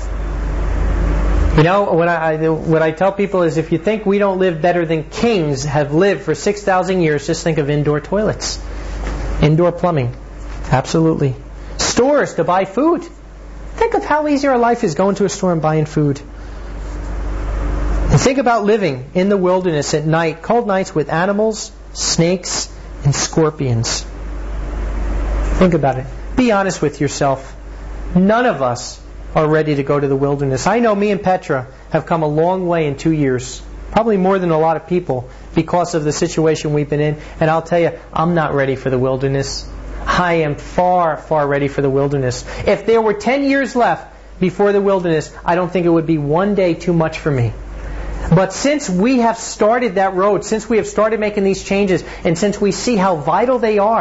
What I tell people is, if you think we don't live better than kings have lived for 6,000 years, just think of indoor toilets. Indoor plumbing. Absolutely. Stores to buy food. Think of how easy our life is going to a store and buying food. And think about living in the wilderness at night, cold nights with animals, snakes, and scorpions. Think about it. Be honest with yourself. None of us are ready to go to the wilderness. I know me and Petra have come a long way in 2 years. Probably more than a lot of people because of the situation we've been in. And I'll tell you, I'm not ready for the wilderness. I am far, far ready for the wilderness. If there were 10 years left before the wilderness, I don't think it would be one day too much for me. But since we have started that road, since we have started making these changes, and since we see how vital they are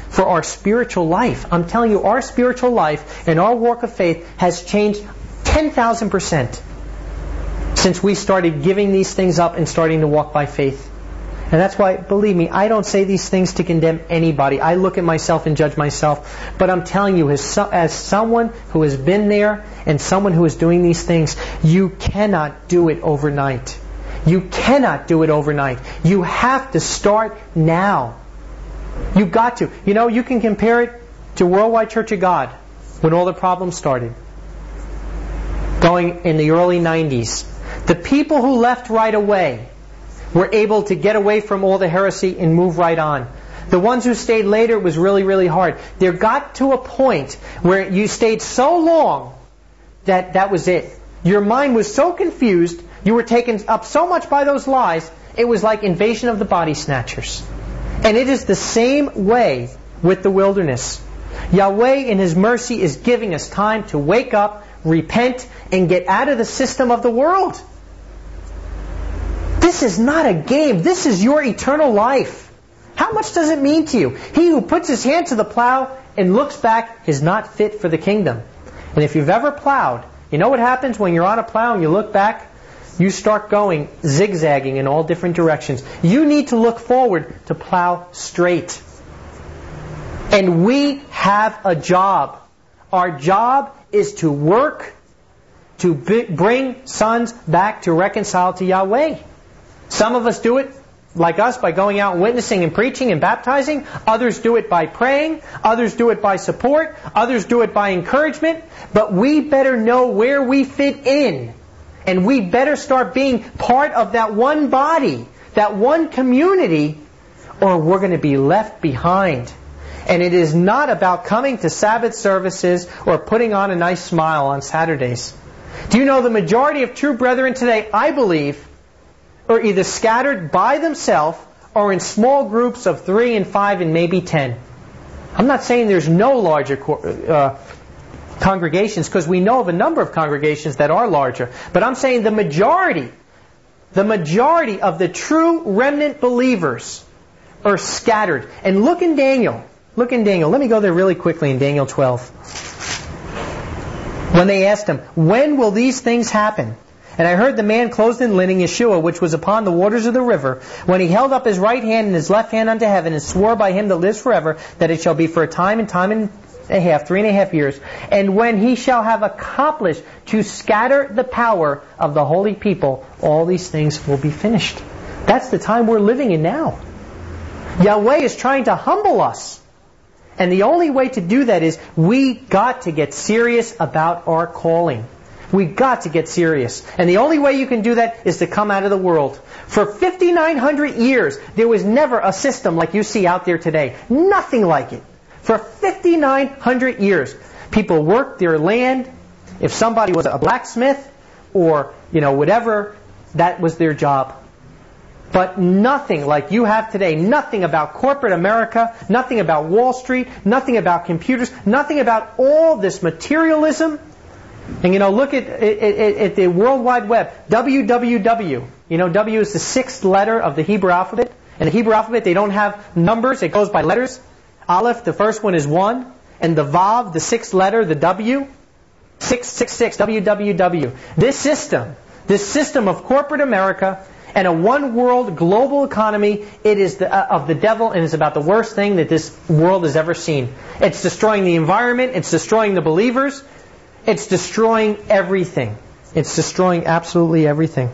for our spiritual life. I'm telling you, our spiritual life and our walk of faith has changed 10,000% since we started giving these things up and starting to walk by faith. And that's why, believe me, I don't say these things to condemn anybody. I look at myself and judge myself. But I'm telling you, as someone who has been there and someone who is doing these things, you cannot do it overnight. You cannot do it overnight. You have to start now. You've got to. You know, you can compare it to Worldwide Church of God when all the problems started, going in the early 90s. The people who left right away were able to get away from all the heresy and move right on. The ones who stayed later, it was really, really hard. There got to a point where you stayed so long that that was it. Your mind was so confused, you were taken up so much by those lies, it was like Invasion of the Body Snatchers. And it is the same way with the wilderness. Yahweh in His mercy is giving us time to wake up, repent, and get out of the system of the world. This is not a game. This is your eternal life. How much does it mean to you? He who puts his hand to the plow and looks back is not fit for the kingdom. And if you've ever plowed, you know what happens when you're on a plow and you look back? You start going zigzagging in all different directions. You need to look forward to plow straight. And we have a job. Our job is to work to bring sons back to reconcile to Yahweh. Some of us do it, like us, by going out and witnessing and preaching and baptizing. Others do it by praying. Others do it by support. Others do it by encouragement. But we better know where we fit in. And we better start being part of that one body, that one community, or we're going to be left behind. And it is not about coming to Sabbath services or putting on a nice smile on Saturdays. Do you know the majority of true brethren today, I believe, are either scattered by themselves or in small groups of 3 and 5 and maybe 10. I'm not saying there's no larger congregations, because we know of a number of congregations that are larger. But I'm saying the majority of the true remnant believers are scattered. And look in Daniel. Look in Daniel. Let me go there really quickly in Daniel 12. When they asked him, when will these things happen? And I heard the man clothed in linen, Yeshua, which was upon the waters of the river, when he held up his right hand and his left hand unto heaven, and swore by him that lives forever, that it shall be for a time and a half, 3.5 years. And when he shall have accomplished to scatter the power of the holy people, all these things will be finished. That's the time we're living in now. Yahweh is trying to humble us. And the only way to do that is we got to get serious about our calling. We got to get serious. And the only way you can do that is to come out of the world. For 5,900 years, there was never a system like you see out there today. Nothing like it. For 5,900 years, people worked their land. If somebody was a blacksmith or, whatever, that was their job. But nothing like you have today. Nothing about corporate America. Nothing about Wall Street. Nothing about computers. Nothing about all this materialism. And look at the World Wide Web. www. W is the 6th letter of the Hebrew alphabet. And the Hebrew alphabet, they don't have numbers. It goes by letters. Aleph, the first one is 1. And the Vav, the 6th letter, the W, 666, www. This system of corporate America and a one-world global economy, it is of the devil, and it's about the worst thing that this world has ever seen. It's destroying the environment. It's destroying the believers. It's destroying everything. It's destroying absolutely everything.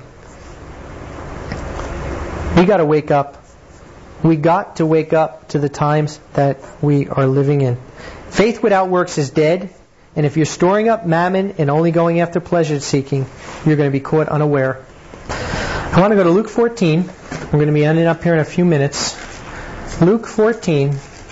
We got to wake up. We got to wake up to the times that we are living in. Faith without works is dead. And if you're storing up mammon and only going after pleasure seeking, you're going to be caught unaware. I want to go to Luke 14. We're going to be ending up here in a few minutes. Luke 14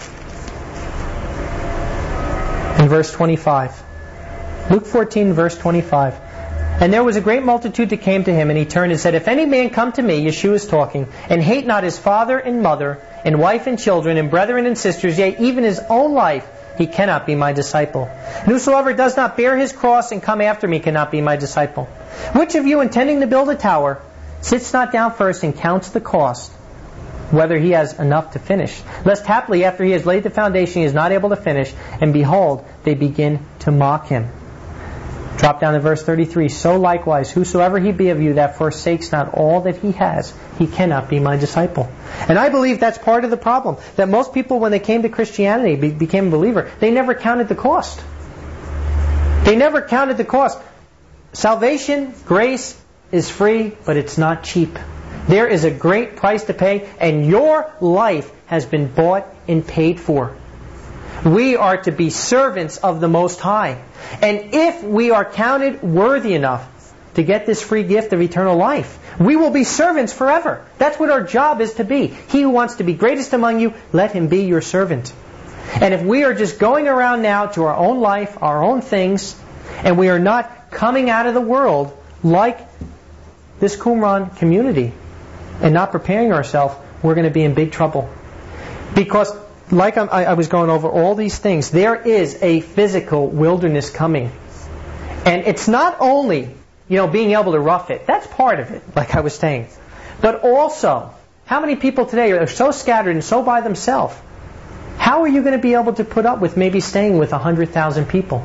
and verse 25. Luke 14, verse 25. And there was a great multitude that came to him, and he turned and said, if any man come to me, Yeshua is talking, and hate not his father and mother, and wife and children, and brethren and sisters, yea, even his own life, he cannot be my disciple. And whosoever does not bear his cross and come after me cannot be my disciple. Which of you, intending to build a tower, sits not down first and counts the cost, whether he has enough to finish. Lest haply after he has laid the foundation he is not able to finish, and behold, they begin to mock him. Drop down to verse 33. So likewise, whosoever he be of you that forsakes not all that he has, he cannot be my disciple. And I believe that's part of the problem. That most people, when they came to Christianity, became a believer, they never counted the cost. They never counted the cost. Salvation, grace, is free, but it's not cheap. There is a great price to pay, and your life has been bought and paid for. We are to be servants of the Most High. And if we are counted worthy enough to get this free gift of eternal life, we will be servants forever. That's what our job is to be. He who wants to be greatest among you, let him be your servant. And if we are just going around now to our own life, our own things, and we are not coming out of the world like this Qumran community and not preparing ourselves, we're going to be in big trouble. Because like I was going over all these things, there is a physical wilderness coming. And it's not only, being able to rough it. That's part of it, like I was saying. But also, how many people today are so scattered and so by themselves? How are you going to be able to put up with maybe staying with 100,000 people?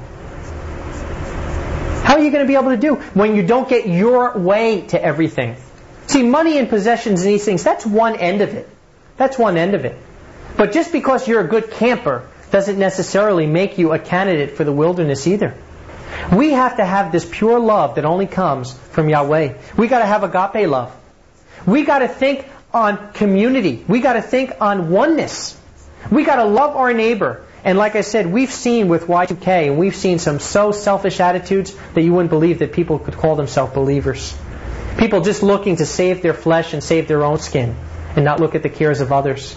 How are you going to be able to do when you don't get your way to everything? See, money and possessions and these things, that's one end of it. That's one end of it. But just because you're a good camper doesn't necessarily make you a candidate for the wilderness either. We have to have this pure love that only comes from Yahweh. We got to have agape love. We got to think on community. We got to think on oneness. We got to love our neighbor. And like I said, we've seen with Y2K, and we've seen some so selfish attitudes that you wouldn't believe that people could call themselves believers. People just looking to save their flesh and save their own skin and not look at the cares of others.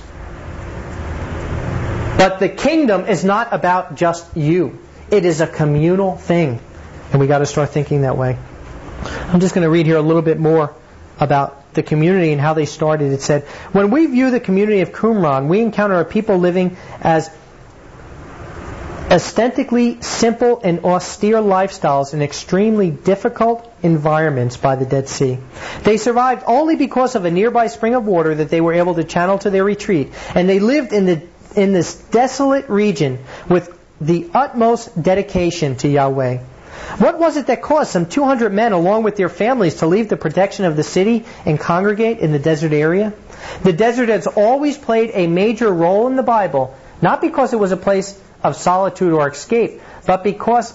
But the kingdom is not about just you. It is a communal thing. And we got to start thinking that way. I'm just going to read here a little bit more about the community and how they started. It said, when we view the community of Qumran, we encounter a people living as aesthetically simple and austere lifestyles in extremely difficult environments by the Dead Sea. They survived only because of a nearby spring of water that they were able to channel to their retreat. And they lived in this desolate region with the utmost dedication to Yahweh. What was it that caused some 200 men along with their families to leave the protection of the city and congregate in the desert area? The desert has always played a major role in the Bible, not because it was a place of solitude or escape, but because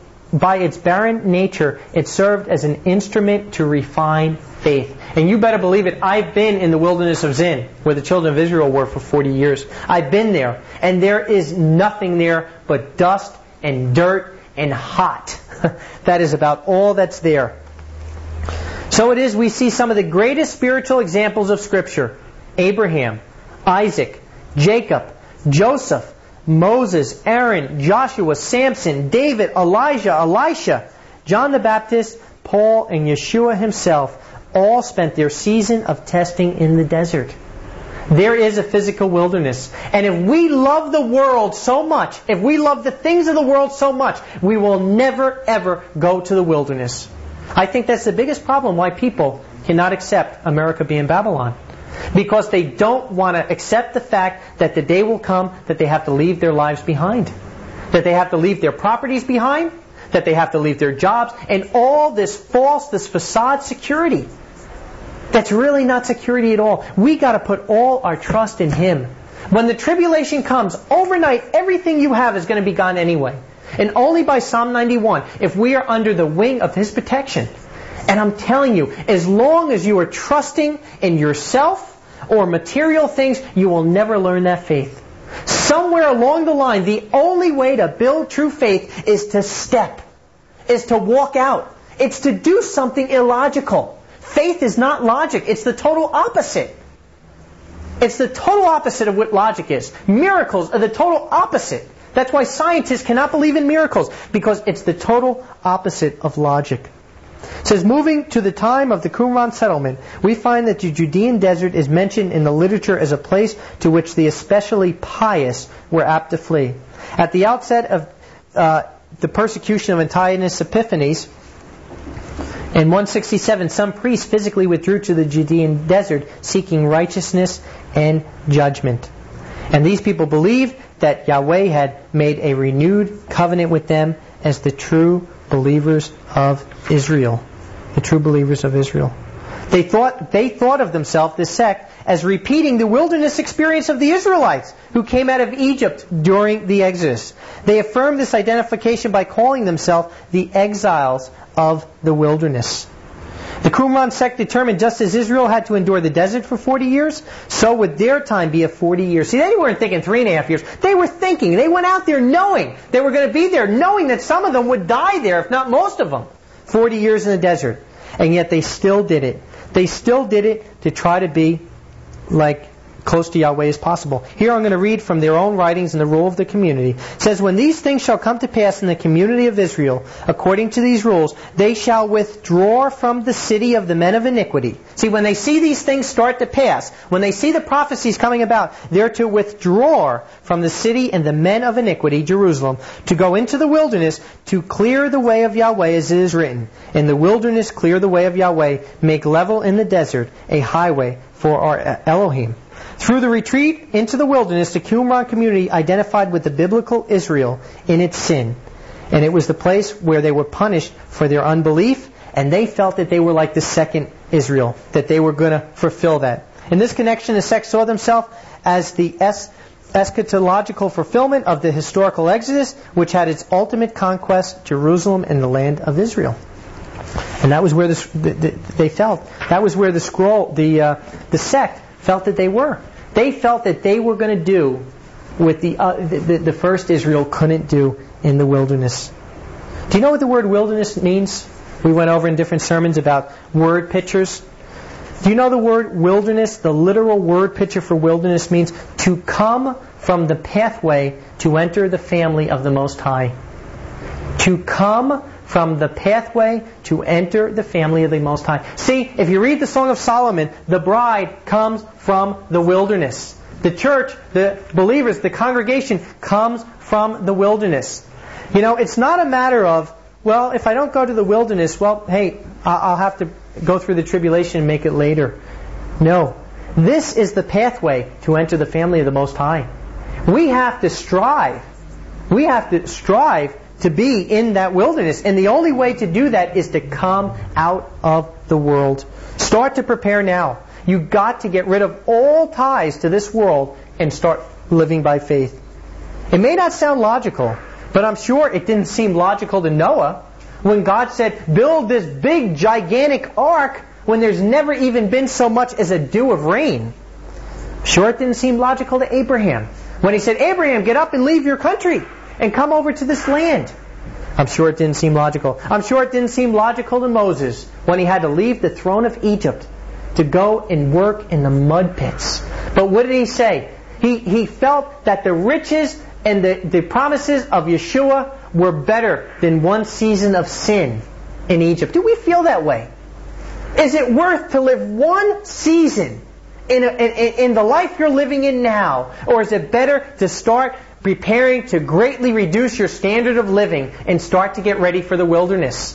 by its barren nature, it served as an instrument to refine faith. And you better believe it, I've been in the wilderness of Zin, where the children of Israel were for 40 years. I've been there, and there is nothing there but dust and dirt and hot. That is about all that's there. So it is we see some of the greatest spiritual examples of Scripture. Abraham, Isaac, Jacob, Joseph, Moses, Aaron, Joshua, Samson, David, Elijah, Elisha, John the Baptist, Paul, and Yeshua himself all spent their season of testing in the desert. There is a physical wilderness. And if we love the world so much, if we love the things of the world so much, we will never, ever go to the wilderness. I think that's the biggest problem why people cannot accept America being Babylon. Because they don't want to accept the fact that the day will come that they have to leave their lives behind. That they have to leave their properties behind. That they have to leave their jobs. And all this facade security. That's really not security at all. We got to put all our trust in Him. When the tribulation comes, overnight, everything you have is going to be gone anyway. And only by Psalm 91, if we are under the wing of His protection. And I'm telling you, as long as you are trusting in yourself or material things, you will never learn that faith. Somewhere along the line, the only way to build true faith is to step, is to walk out. It's to do something illogical. Faith is not logic. It's the total opposite. It's the total opposite of what logic is. Miracles are the total opposite. That's why scientists cannot believe in miracles, because it's the total opposite of logic. It says, moving to the time of the Qumran settlement, we find that the Judean desert is mentioned in the literature as a place to which the especially pious were apt to flee. At the outset of the persecution of Antiochus Epiphanes, In 167, some priests physically withdrew to the Judean desert seeking righteousness and judgment. And these people believed that Yahweh had made a renewed covenant with them as the true believers of Israel. The true believers of Israel. They thought of themselves, this sect, as repeating the wilderness experience of the Israelites who came out of Egypt during the Exodus. They affirmed this identification by calling themselves the exiles of the wilderness. The Qumran sect determined just as Israel had to endure the desert for 40 years, so would their time be a 40 years. See, they weren't thinking 3.5 years. They were thinking. They went out there knowing they were going to be there, knowing that some of them would die there, if not most of them. 40 years in the desert. And yet they still did it. They still did it to try to be like close to Yahweh as possible. Here I'm going to read from their own writings and the rule of the community. It says, when these things shall come to pass in the community of Israel, according to these rules, they shall withdraw from the city of the men of iniquity. See, when they see these things start to pass, when they see the prophecies coming about, they're to withdraw from the city and the men of iniquity, Jerusalem, to go into the wilderness to clear the way of Yahweh as it is written. In the wilderness clear the way of Yahweh, make level in the desert a highway for our Elohim. Through the retreat into the wilderness, the Qumran community identified with the biblical Israel in its sin. And it was the place where they were punished for their unbelief, and they felt that they were like the second Israel, that they were going to fulfill that. In this connection, the sect saw themselves as the eschatological fulfillment of the historical Exodus, which had its ultimate conquest, Jerusalem and the land of Israel. And that was where they felt. That was where the sect felt that they were. They felt that they were going to do what the first Israel couldn't do in the wilderness. Do you know what the word wilderness means? We went over in different sermons about word pictures. Do you know the word wilderness? The literal word picture for wilderness means to come from the pathway to enter the family of the Most High. To come from the pathway to enter the family of the Most High. See, if you read the Song of Solomon, the bride comes from the wilderness. The church, the believers, the congregation comes from the wilderness. You know, it's not a matter of, well, if I don't go to the wilderness, well, hey, I'll have to go through the tribulation and make it later. No. This is the pathway to enter the family of the Most High. We have to strive. We have to strive to be in that wilderness. And the only way to do that is to come out of the world. Start to prepare now. You've got to get rid of all ties to this world and start living by faith. It may not sound logical, but I'm sure it didn't seem logical to Noah when God said, build this big, gigantic ark when there's never even been so much as a dew of rain. Sure, it didn't seem logical to Abraham when he said, Abraham, get up and leave your country and come over to this land. I'm sure it didn't seem logical. I'm sure it didn't seem logical to Moses when he had to leave the throne of Egypt to go and work in the mud pits. But what did he say? He felt that the riches and the promises of Yeshua were better than one season of sin in Egypt. Do we feel that way? Is it worth to live one season in the life you're living in now? Or is it better to start preparing to greatly reduce your standard of living and start to get ready for the wilderness?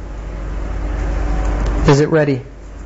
Is it ready?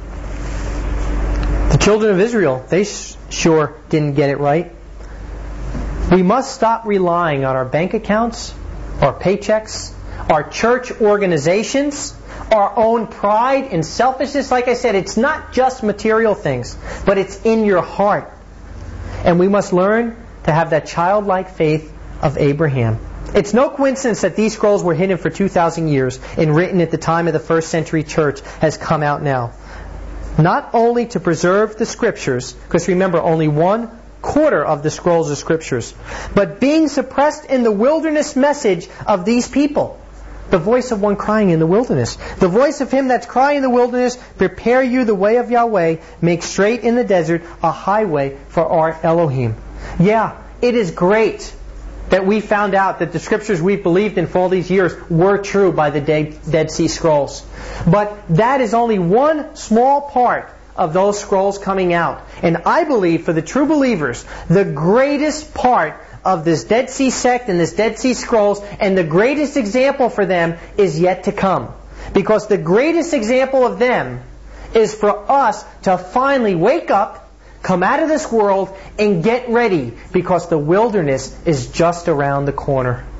The children of Israel, they sure didn't get it right. We must stop relying on our bank accounts, our paychecks, our church organizations, our own pride and selfishness. Like I said, it's not just material things, but it's in your heart. And we must learn to have that childlike faith of Abraham. It's no coincidence that these scrolls were hidden for 2,000 years and written at the time of the first century church has come out now. Not only to preserve the scriptures, because remember, only 1/4 of the scrolls are scriptures, but being suppressed in the wilderness message of these people. The voice of one crying in the wilderness. The voice of him that's crying in the wilderness, prepare you the way of Yahweh, make straight in the desert a highway for our Elohim. Yeah, it is great that we found out that the scriptures we've believed in for all these years were true by the Dead Sea Scrolls. But that is only one small part of those scrolls coming out. And I believe for the true believers, the greatest part of this Dead Sea sect and this Dead Sea Scrolls, and the greatest example for them is yet to come. Because the greatest example of them is for us to finally wake up, come out of this world, and get ready, because the wilderness is just around the corner.